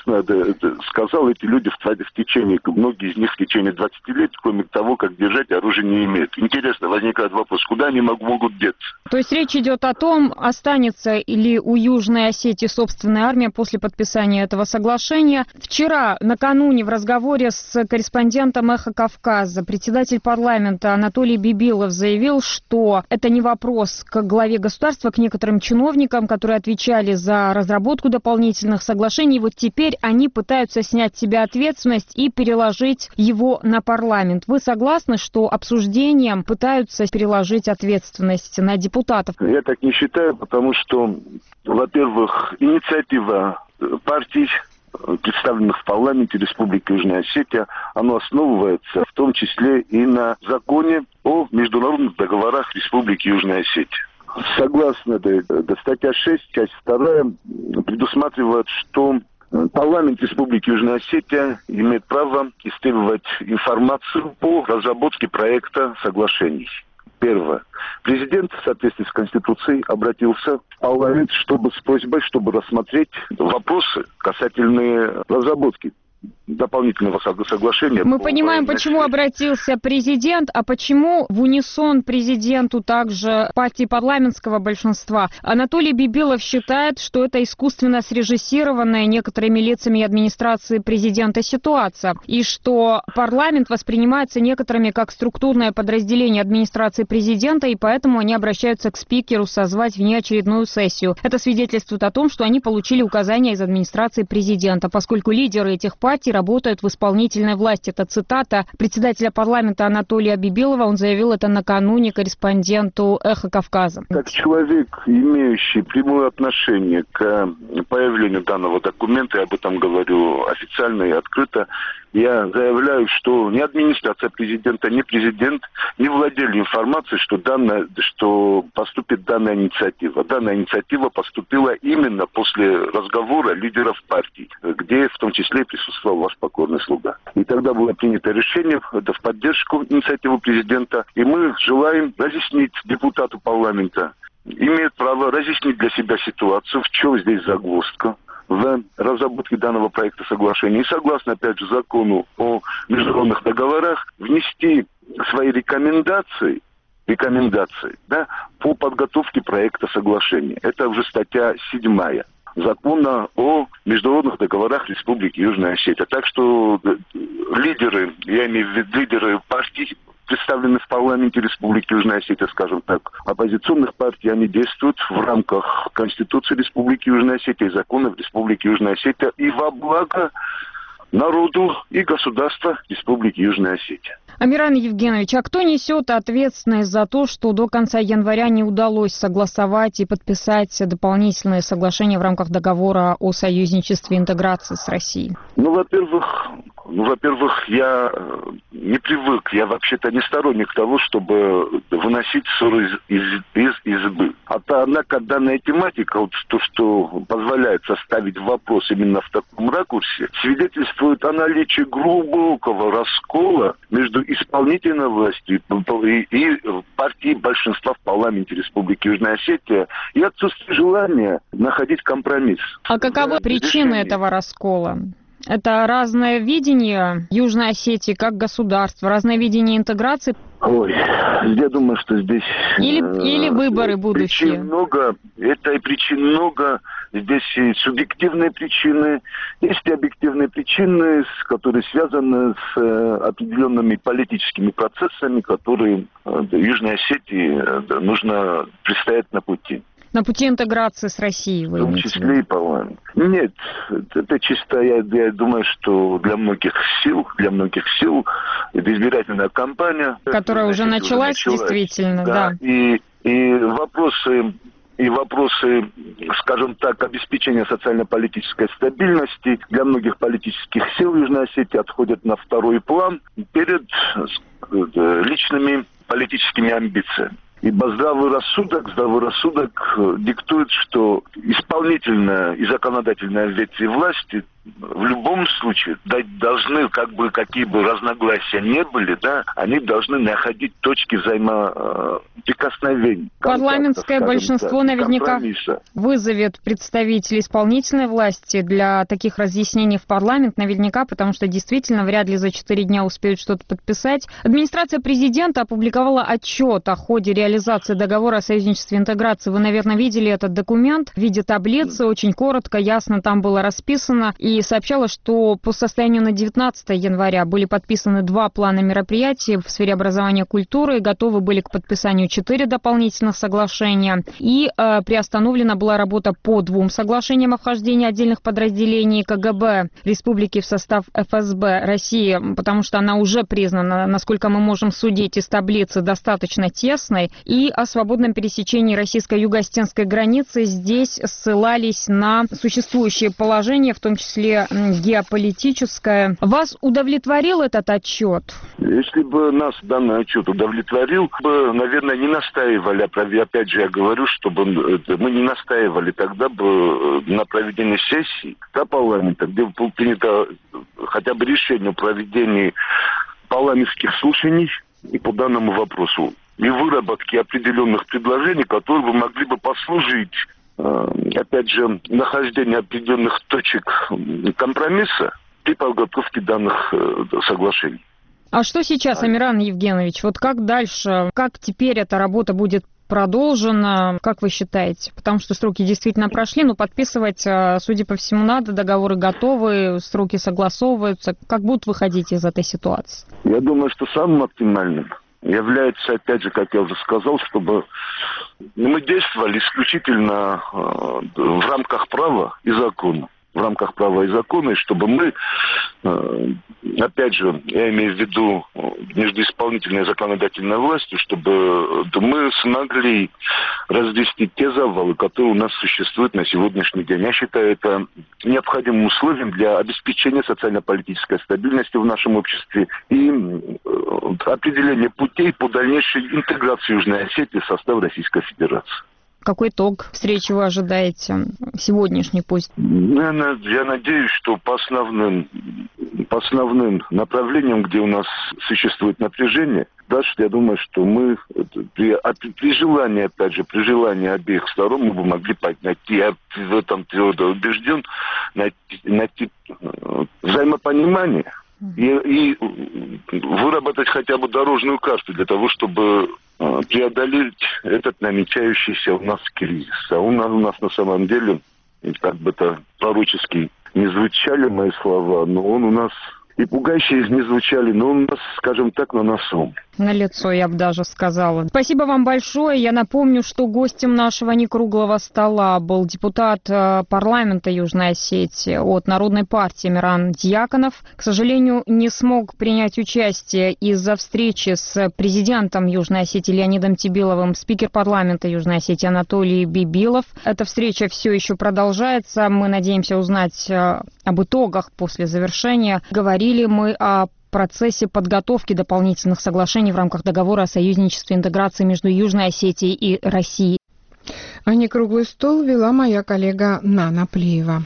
[SPEAKER 14] сказал, эти люди в течение, многие из них в течение 20 лет, кроме того, как держать оружие, не имеют. Интересно, возникает вопрос, куда они могут деться?
[SPEAKER 13] То есть речь идет о том, останется ли у Южной Осетии собственная армия после подписания этого соглашения. Вчера, накануне, в разговоре с корреспондентом «Эхо Кавказа», председатель парламента Анатолий Бибилов заявил, что это не вопрос к главе государства, к некоторым чиновникам, которые отвечали за разработку дополнительных соглашений. Вот теперь они пытаются снять с себя ответственность и переложить его на парламент. Вы согласны, что обсуждением пытаются переложить ответственность на депутатов?
[SPEAKER 14] Я так не считаю, потому что, во-первых, инициатива партий, представленных в парламенте Республики Южная Осетия, оно основывается в том числе и на законе о международных договорах Республики Южная Осетия. Согласно статья 6, часть 2, предусматривает, что парламент Республики Южная Осетия имеет право истребовать информацию по разработке проекта соглашений. Первое. Президент в соответствии с Конституцией обратился в парламент с просьбой, чтобы рассмотреть вопросы касательные разработки дополнительного соглашения.
[SPEAKER 13] Мы понимаем, почему обратился президент, а почему в унисон президенту также партии парламентского большинства. Анатолий Бибилов считает, что это искусственно срежиссированная некоторыми лицами администрации президента ситуация, и что парламент воспринимается некоторыми как структурное подразделение администрации президента, и поэтому они обращаются к спикеру созвать внеочередную сессию. Это свидетельствует о том, что они получили указания из администрации президента, поскольку лидеры этих партий работают в исполнительной власти. Это цитата председателя парламента Анатолия Бибилова. Он заявил это накануне корреспонденту «Эхо Кавказа».
[SPEAKER 14] Как человек, имеющий прямое отношение к появлению данного документа, я об этом говорю официально и открыто, я заявляю, что ни администрация президента, ни президент не владели информацией, что поступит данная инициатива. Данная инициатива поступила именно после разговора лидеров партий, где в том числе присутствовал ваш покорный слуга. И тогда было принято решение в поддержку инициативы президента, и мы желаем разъяснить депутату парламента, имеет право разъяснить для себя ситуацию, в чем здесь загвоздка в разработке данного проекта соглашения. И согласно, опять же, закону о международных договорах, внести свои рекомендации по подготовке проекта соглашения. Это уже статья 7 закона о международных договорах Республики Южная Осетия. Так что лидеры, я имею в виду лидеры партий, представлены в парламенте Республики Южная Осетия, скажем так, оппозиционных партий, они действуют в рамках Конституции Республики Южная Осетия и законов Республики Южная Осетия и во благо народу и государства Республики Южная Осетия.
[SPEAKER 13] Амиран Евгеньевич, а кто несет ответственность за то, что до конца января не удалось согласовать и подписать дополнительные соглашения в рамках договора о союзничестве и интеграции с Россией?
[SPEAKER 14] Во-первых, я не привык, я вообще-то не сторонник того, чтобы выносить ссоры из избы. Однако данная тематика, вот то, что позволяет составить вопрос именно в таком ракурсе, свидетельствует о наличии глубокого раскола между исполнительной властью и партией большинства в парламенте Республики Южная Осетия и отсутствие желания находить компромисс.
[SPEAKER 13] А каковы причины этого раскола? Это разное видение Южной Осетии как государства, разное видение интеграции?
[SPEAKER 14] Ой, я думаю, что здесь...
[SPEAKER 13] Или выборы будущие?
[SPEAKER 14] Причин много. Здесь и субъективные причины, есть и объективные причины, которые связаны с определенными политическими процессами, которые Южной Осетии нужно предстоять на пути.
[SPEAKER 13] На пути интеграции с Россией, вы имеете в виду?
[SPEAKER 14] В том числе и парламент. Нет, это чисто, я думаю, что для многих сил, это избирательная кампания.
[SPEAKER 13] Которая уже началась, действительно, да.
[SPEAKER 14] И вопросы и вопросы, скажем так, обеспечения социально-политической стабильности для многих политических сил Южной Осетии отходят на второй план перед личными политическими амбициями. Ибо здравый рассудок диктует, что исполнительная и законодательная ветви власти в любом случае должны, какие бы разногласия не были, да, они должны находить точки взаимоприкосновения.
[SPEAKER 13] Парламентское большинство наверняка вызовет представителей исполнительной власти для таких разъяснений в парламент, наверняка, потому что действительно вряд ли за 4 дня успеют что-то подписать. Администрация президента опубликовала отчет о ходе реализации договора о союзничестве и интеграции. Вы, наверное, видели этот документ в виде таблицы, очень коротко, ясно там было расписано, и сообщала, что по состоянию на 19 января были подписаны 2 плана мероприятий в сфере образования и культуры, готовы были к подписанию 4 дополнительных соглашения, и приостановлена была работа по 2 соглашениям о вхождении отдельных подразделений КГБ Республики в состав ФСБ России, потому что она уже признана, насколько мы можем судить из таблицы, достаточно тесной, и о свободном пересечении российско-юго-осетинской границы здесь ссылались на существующие положения, в том числе геополитическое. Вас удовлетворил этот отчет?
[SPEAKER 14] Если бы нас данный отчет удовлетворил, бы, наверное, не настаивали, опять же я говорю, чтобы мы не настаивали тогда бы на проведении сессии парламента, где было принято хотя бы решение о проведении парламентских слушаний и по данному вопросу, и выработки определенных предложений, которые бы могли бы послужить, опять же, нахождение определенных точек компромисса при подготовке данных соглашений.
[SPEAKER 13] А что сейчас, Амиран Евгенович? Вот как дальше? Как теперь эта работа будет продолжена? Как вы считаете? Потому что сроки действительно прошли, но подписывать, судя по всему, надо. Договоры готовы, сроки согласовываются. Как будут выходить из этой ситуации?
[SPEAKER 14] Я думаю, что самым оптимальным является, опять же, как я уже сказал, чтобы мы действовали исключительно в рамках права и закона. В рамках права и закона, и чтобы мы, опять же, я имею в виду между исполнительной и законодательной властью, чтобы мы смогли разъяснить те завалы, которые у нас существуют на сегодняшний день. Я считаю, это необходимым условием для обеспечения социально-политической стабильности в нашем обществе и определения путей по дальнейшей интеграции Южной Осетии в состав Российской Федерации.
[SPEAKER 13] Какой итог встречи вы ожидаете? Сегодняшний пусть.
[SPEAKER 14] Я надеюсь, что по основным направлениям, где у нас существует напряжение, дальше я думаю, что мы при желании, опять же, при желании обеих сторон мы бы могли найти, я в этом твердо убежден, найти взаимопонимание и выработать хотя бы дорожную карту для того, чтобы преодолеть этот намечающийся у нас кризис. А у нас на самом деле, как бы это пророчески не звучали мои слова, но он у нас и пугающие не звучали, но он у нас, скажем так, на носу.
[SPEAKER 13] На лицо, я бы даже сказала. Спасибо вам большое. Я напомню, что гостем нашего некруглого стола был депутат парламента Южной Осетии от Народной партии Амиран Дьяконов. К сожалению, не смог принять участие из-за встречи с президентом Южной Осетии Леонидом Тебиловым спикер парламента Южной Осетии Анатолий Бибилов. Эта встреча все еще продолжается. Мы надеемся узнать об итогах после завершения. Говорили мы о процессе подготовки дополнительных соглашений в рамках договора о союзничестве и интеграции между Южной Осетией и Россией.
[SPEAKER 1] А некруглый стол вела моя коллега Нана Плиева.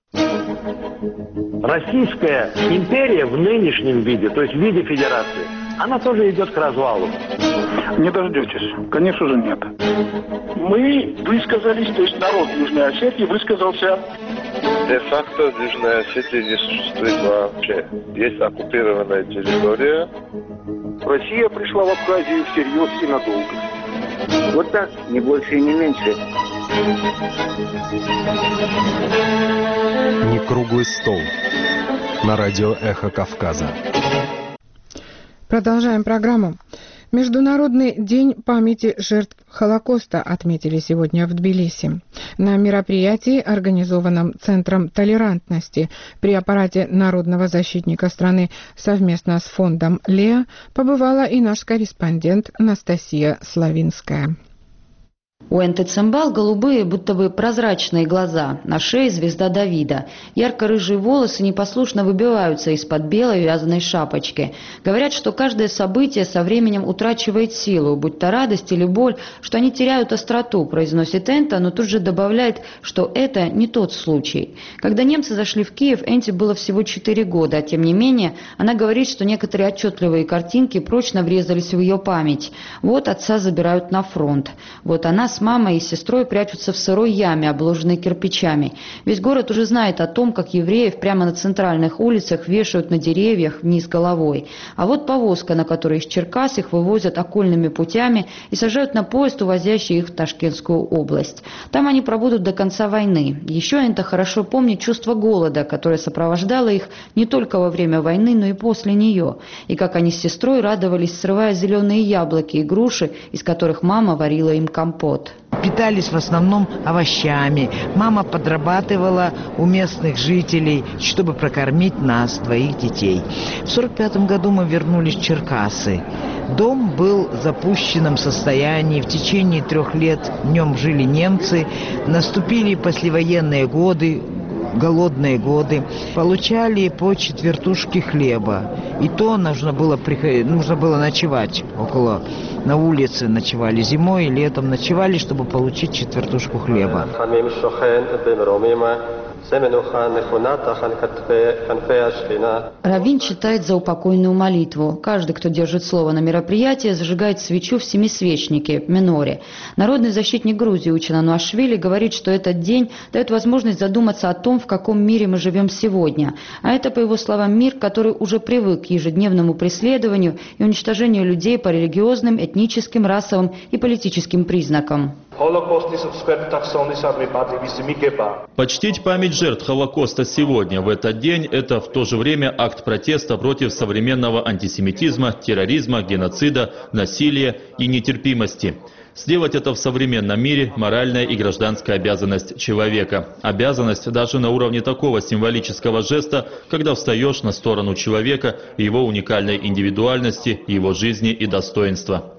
[SPEAKER 15] Российская империя в нынешнем виде, то есть в виде федерации, она тоже идет к развалу.
[SPEAKER 16] Не дождетесь. Конечно же нет. Мы высказались, то есть народ Южной Осетии высказался.
[SPEAKER 17] Де-факто в Южной Осетии не существует вообще. Есть оккупированная территория.
[SPEAKER 16] Россия пришла в Абхазию всерьез и надолго.
[SPEAKER 18] Вот так, не больше и не меньше.
[SPEAKER 12] Некруглый стол. На радио «Эхо Кавказа».
[SPEAKER 1] Продолжаем программу. Международный день памяти жертв Холокоста отметили сегодня в Тбилиси. На мероприятии, организованном Центром толерантности при аппарате Народного защитника страны совместно с фондом «Леа», побывала и наш корреспондент Анастасия Славинская.
[SPEAKER 6] У Энты Цимбал голубые, будто бы прозрачные глаза, на шее звезда Давида. Ярко-рыжие волосы непослушно выбиваются из-под белой вязаной шапочки. Говорят, что каждое событие со временем утрачивает силу, будь то радость или боль, что они теряют остроту, произносит Энта, но тут же добавляет, что это не тот случай. Когда немцы зашли в Киев, Энте было всего 4 года, а тем не менее она говорит, что некоторые отчетливые картинки прочно врезались в ее память. Вот отца забирают на фронт. Вот она с мамой и сестрой прячутся в сырой яме, обложенной кирпичами. Весь город уже знает о том, как евреев прямо на центральных улицах вешают на деревьях вниз головой. А вот повозка, на которой из Черкас их вывозят окольными путями и сажают на поезд, увозящий их в Ташкентскую область. Там они пробудут до конца войны. Еще Энта хорошо помнит чувство голода, которое сопровождало их не только во время войны, но и после нее. И как они с сестрой радовались, срывая зеленые яблоки и груши, из которых мама варила им компот.
[SPEAKER 19] Питались в основном овощами. Мама подрабатывала у местных жителей, чтобы прокормить нас, двоих детей. В 1945 году мы вернулись в Черкассы. Дом был в запущенном состоянии. В течение 3 лет в нем жили немцы. Наступили послевоенные годы, голодные годы. Получали по 4 хлеба. И то нужно было ночевать на улице, ночевали зимой и летом ночевали, чтобы получить 4 хлеба.
[SPEAKER 6] Раввин читает заупокойную молитву. Каждый, кто держит слово на мероприятии, зажигает свечу в семисвечнике, миноре. Народный защитник Грузии Учен Ануашвили говорит, что этот день дает возможность задуматься о том, в каком мире мы живем сегодня. А это, по его словам, мир, который уже привык к ежедневному преследованию и уничтожению людей по религиозным, этническим, расовым и политическим признакам.
[SPEAKER 5] Почтить память жертв Холокоста сегодня, в этот день, это в то же время акт протеста против современного антисемитизма, терроризма, геноцида, насилия и нетерпимости. Сделать это в современном мире – моральная и гражданская обязанность человека. Обязанность даже на уровне такого символического жеста, когда встаешь на сторону человека, его уникальной индивидуальности, его жизни и достоинства.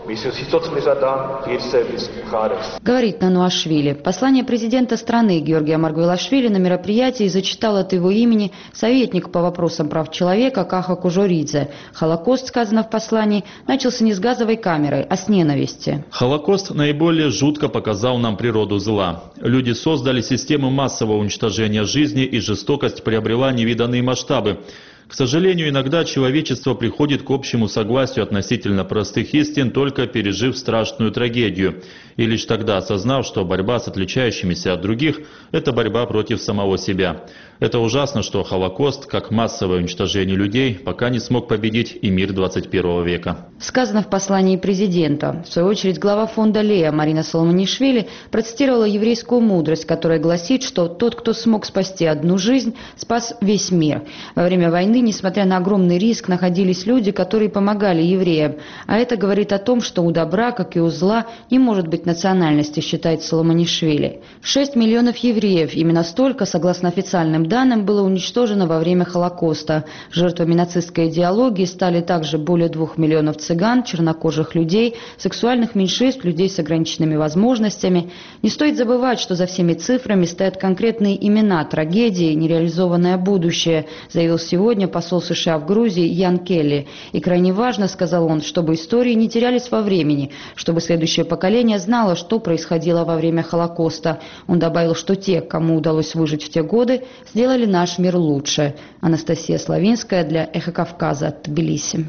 [SPEAKER 6] Говорит Нануашвили. Послание президента страны Георгия Маргвелашвили на мероприятии зачитал от его имени советник по вопросам прав человека Каха Кужоридзе. Холокост, сказано в послании, начался не с газовой камеры, а с ненависти.
[SPEAKER 5] Холокост наиболее жутко показал нам природу зла. Люди создали систему массового уничтожения жизни, и жестокость приобрела невиданные масштабы. К сожалению, иногда человечество приходит к общему согласию относительно простых истин, только пережив страшную трагедию. И лишь тогда осознав, что борьба с отличающимися от других – это борьба против самого себя. Это ужасно, что Холокост, как массовое уничтожение людей, пока не смог победить и мир 21 века.
[SPEAKER 6] Сказано в послании президента. В свою очередь, глава фонда Лея Марина Соломонишвили процитировала еврейскую мудрость, которая гласит, что тот, кто смог спасти одну жизнь, спас весь мир. Во время войны, несмотря на огромный риск, находились люди, которые помогали евреям. А это говорит о том, что у добра, как и у зла, не может быть национальности, считает Соломонишвили. 6 миллионов евреев, именно столько, согласно официальным данным, было уничтожено во время Холокоста. Жертвами нацистской идеологии стали также более 2 миллионов цыган, чернокожих людей, сексуальных меньшинств, людей с ограниченными возможностями. Не стоит забывать, что за всеми цифрами стоят конкретные имена трагедии, нереализованное будущее, заявил сегодня посол США в Грузии Ян Келли. И крайне важно, сказал он, чтобы истории не терялись во времени, чтобы следующее поколение знало, что происходило во время Холокоста. Он добавил, что те, кому удалось выжить в те годы, сделали наш мир лучше. Анастасия Славинская для «Эхо Кавказа», Тбилиси.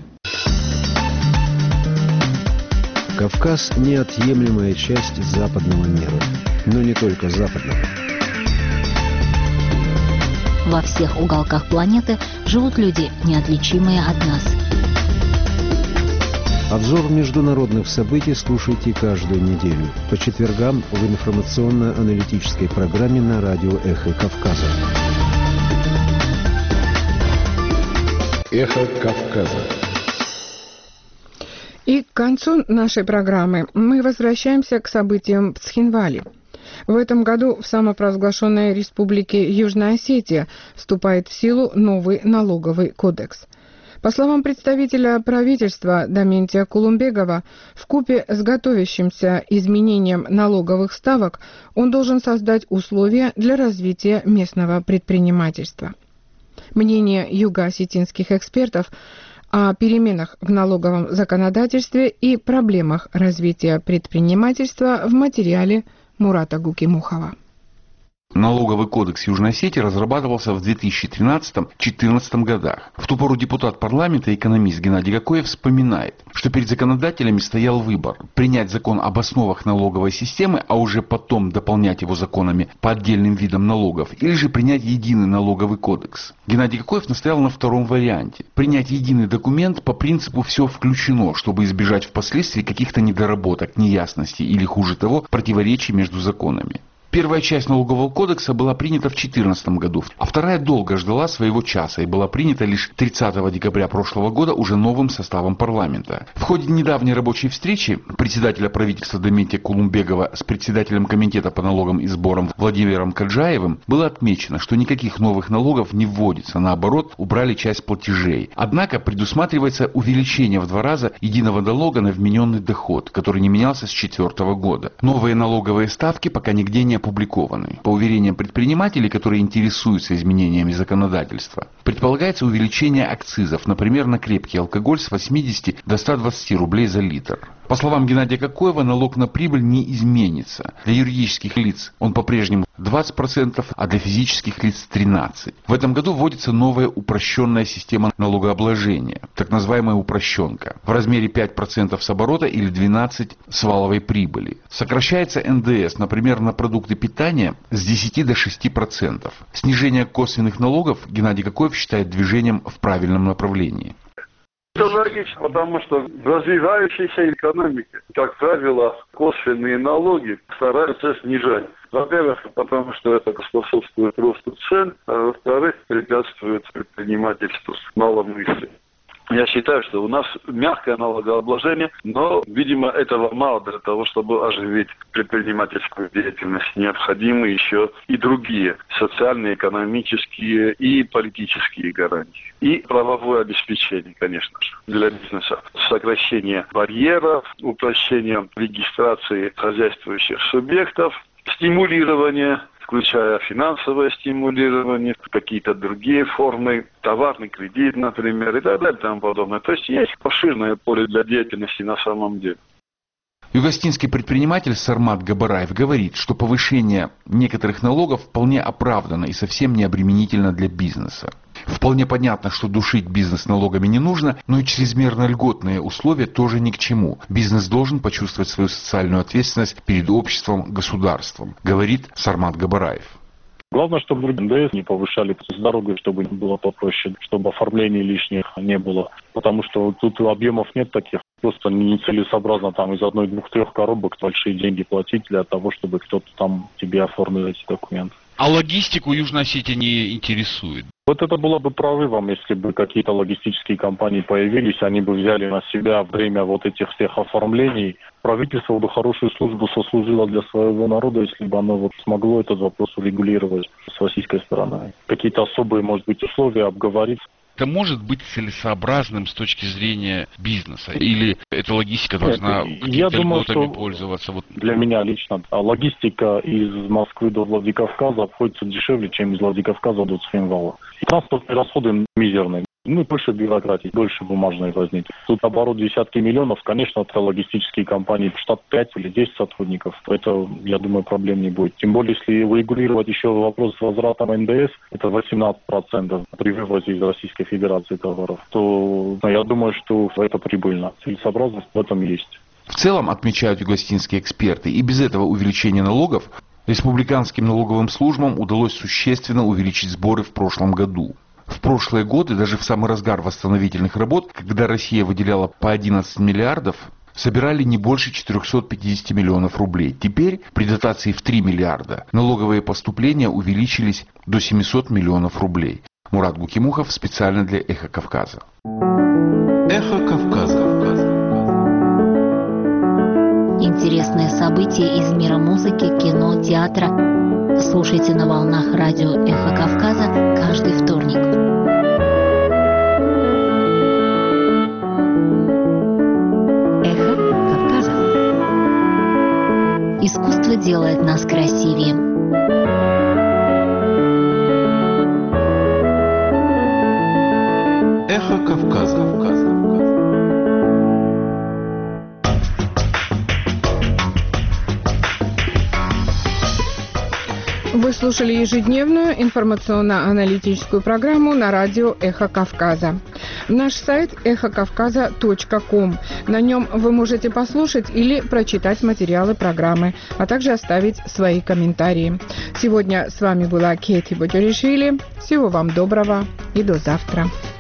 [SPEAKER 12] Кавказ – неотъемлемая часть западного мира, но не только западного.
[SPEAKER 3] Во всех уголках планеты живут люди, неотличимые от нас.
[SPEAKER 12] Обзор международных событий слушайте каждую неделю по четвергам в информационно-аналитической программе на радио «Эхо Кавказа». «Эхо Кавказа».
[SPEAKER 1] И к концу нашей программы мы возвращаемся к событиям в Цхинвале. В этом году в самопровозглашенной республике Южная Осетия вступает в силу новый налоговый кодекс. По словам представителя правительства Даментия Кулумбегова, вкупе с готовящимся изменением налоговых ставок он должен создать условия для развития местного предпринимательства. Мнение юго-осетинских экспертов о переменах в налоговом законодательстве и проблемах развития предпринимательства в материале Мурата Гукимухова.
[SPEAKER 20] Налоговый кодекс Южной Осетии разрабатывался в 2013-2014 годах. В ту пору депутат парламента и экономист Геннадий Кокоев вспоминает, что перед законодателями стоял выбор – принять закон об основах налоговой системы, а уже потом дополнять его законами по отдельным видам налогов, или же принять единый налоговый кодекс. Геннадий Кокоев настоял на втором варианте – принять единый документ по принципу «все включено», чтобы избежать впоследствии каких-то недоработок, неясностей или, хуже того, противоречий между законами. Первая часть налогового кодекса была принята в 2014 году, а вторая долго ждала своего часа и была принята лишь 30 декабря прошлого года уже новым составом парламента. В ходе недавней рабочей встречи председателя правительства Даментия Кулумбегова с председателем комитета по налогам и сборам Владимиром Каджаевым было отмечено, что никаких новых налогов не вводится, наоборот, убрали часть платежей. Однако предусматривается увеличение в 2 раза единого налога на вмененный доход, который не менялся с 2004 года. Новые налоговые ставки пока нигде не опубликованы. По уверениям предпринимателей, которые интересуются изменениями законодательства, предполагается увеличение акцизов, например, на крепкий алкоголь с 80 до 120 рублей за литр. По словам Геннадия Кокоева, налог на прибыль не изменится. Для юридических лиц он по-прежнему 20%, а для физических лиц 13%. В этом году вводится новая упрощенная система налогообложения, так называемая упрощенка, в размере 5% с оборота или 12% с валовой прибыли. Сокращается НДС, например, на продукты питания с 10 до 6%. Снижение косвенных налогов Геннадий Кокоев считает движением в правильном направлении.
[SPEAKER 14] Это логично, потому что в развивающейся экономике, как правило, косвенные налоги стараются снижать. Во-первых, потому что это способствует росту цен, а во-вторых, препятствует предпринимательству с маломыслием. Я считаю, что у нас мягкое налогообложение, но, видимо, этого мало для того, чтобы оживить предпринимательскую деятельность. Необходимы еще и другие социальные, экономические и политические гарантии. И правовое обеспечение, конечно же, для бизнеса. Сокращение барьеров, упрощение регистрации хозяйствующих субъектов, стимулирование, включая финансовое стимулирование, какие-то другие формы, товарный кредит, например, и так далее, и тому подобное. То есть есть обширное поле для деятельности на самом деле.
[SPEAKER 20] Югостинский предприниматель Сармат Габараев говорит, что повышение некоторых налогов вполне оправдано и совсем не обременительно для бизнеса. Вполне понятно, что душить бизнес налогами не нужно, но и чрезмерно льготные условия тоже ни к чему. Бизнес должен почувствовать свою социальную ответственность перед обществом, государством, говорит Сармат Габараев.
[SPEAKER 21] Главное, чтобы НДС не повышали с дорогой, чтобы было попроще, чтобы оформлений лишних не было. Потому что тут объемов нет таких. Просто нецелесообразно там из 1-2-3 коробок большие деньги платить для того, чтобы кто-то там тебе оформил эти документы.
[SPEAKER 20] А логистику Южной Осетии не интересует?
[SPEAKER 21] Вот это было бы прорывом, если бы какие-то логистические компании появились, они бы взяли на себя время вот этих всех оформлений. Правительство бы хорошую службу сослужило для своего народа, если бы оно вот смогло этот вопрос урегулировать с российской стороны. Какие-то особые, может быть, условия обговорить.
[SPEAKER 20] Это может быть целесообразным с точки зрения бизнеса? Или эта логистика должна какими-то льготами пользоваться?
[SPEAKER 21] Для меня лично логистика из Москвы до Владикавказа обходится дешевле, чем из Владикавказа до Цхинвала. Транспортные расходы мизерные. Ну, больше бюрократии, больше бумажной возникнет. Тут оборот десятки миллионов, конечно, это логистические компании, штат 5 или 10 сотрудников. Это, я думаю, проблем не будет. Тем более, если урегулировать еще вопрос с возвратом НДС, это 18% при вывозе из Российской Федерации товаров, то я думаю, что это прибыльно. Целесообразность в этом есть.
[SPEAKER 20] В целом, отмечают югостинские эксперты, и без этого увеличения налогов республиканским налоговым службам удалось существенно увеличить сборы в прошлом году. В прошлые годы, даже в самый разгар восстановительных работ, когда Россия выделяла по 11 миллиардов, собирали не больше 450 миллионов рублей. Теперь, при дотации в 3 миллиарда, налоговые поступления увеличились до 700 миллионов рублей. Мурат Гукимухов специально для «Эхо Кавказа».
[SPEAKER 22] «Эхо Кавказа».
[SPEAKER 3] Интересные события из мира музыки, кино, театра. Слушайте на волнах радио «Эхо Кавказа» каждый вторник. делает нас красивее.
[SPEAKER 22] Эхо Кавказа.
[SPEAKER 1] Вы слушали ежедневную информационно-аналитическую программу на радио «Эхо Кавказа». Наш сайт эхокавказа.ком. На нем вы можете послушать или прочитать материалы программы, а также оставить свои комментарии. Сегодня с вами была Кети Бодюришвили. Всего вам доброго и до завтра.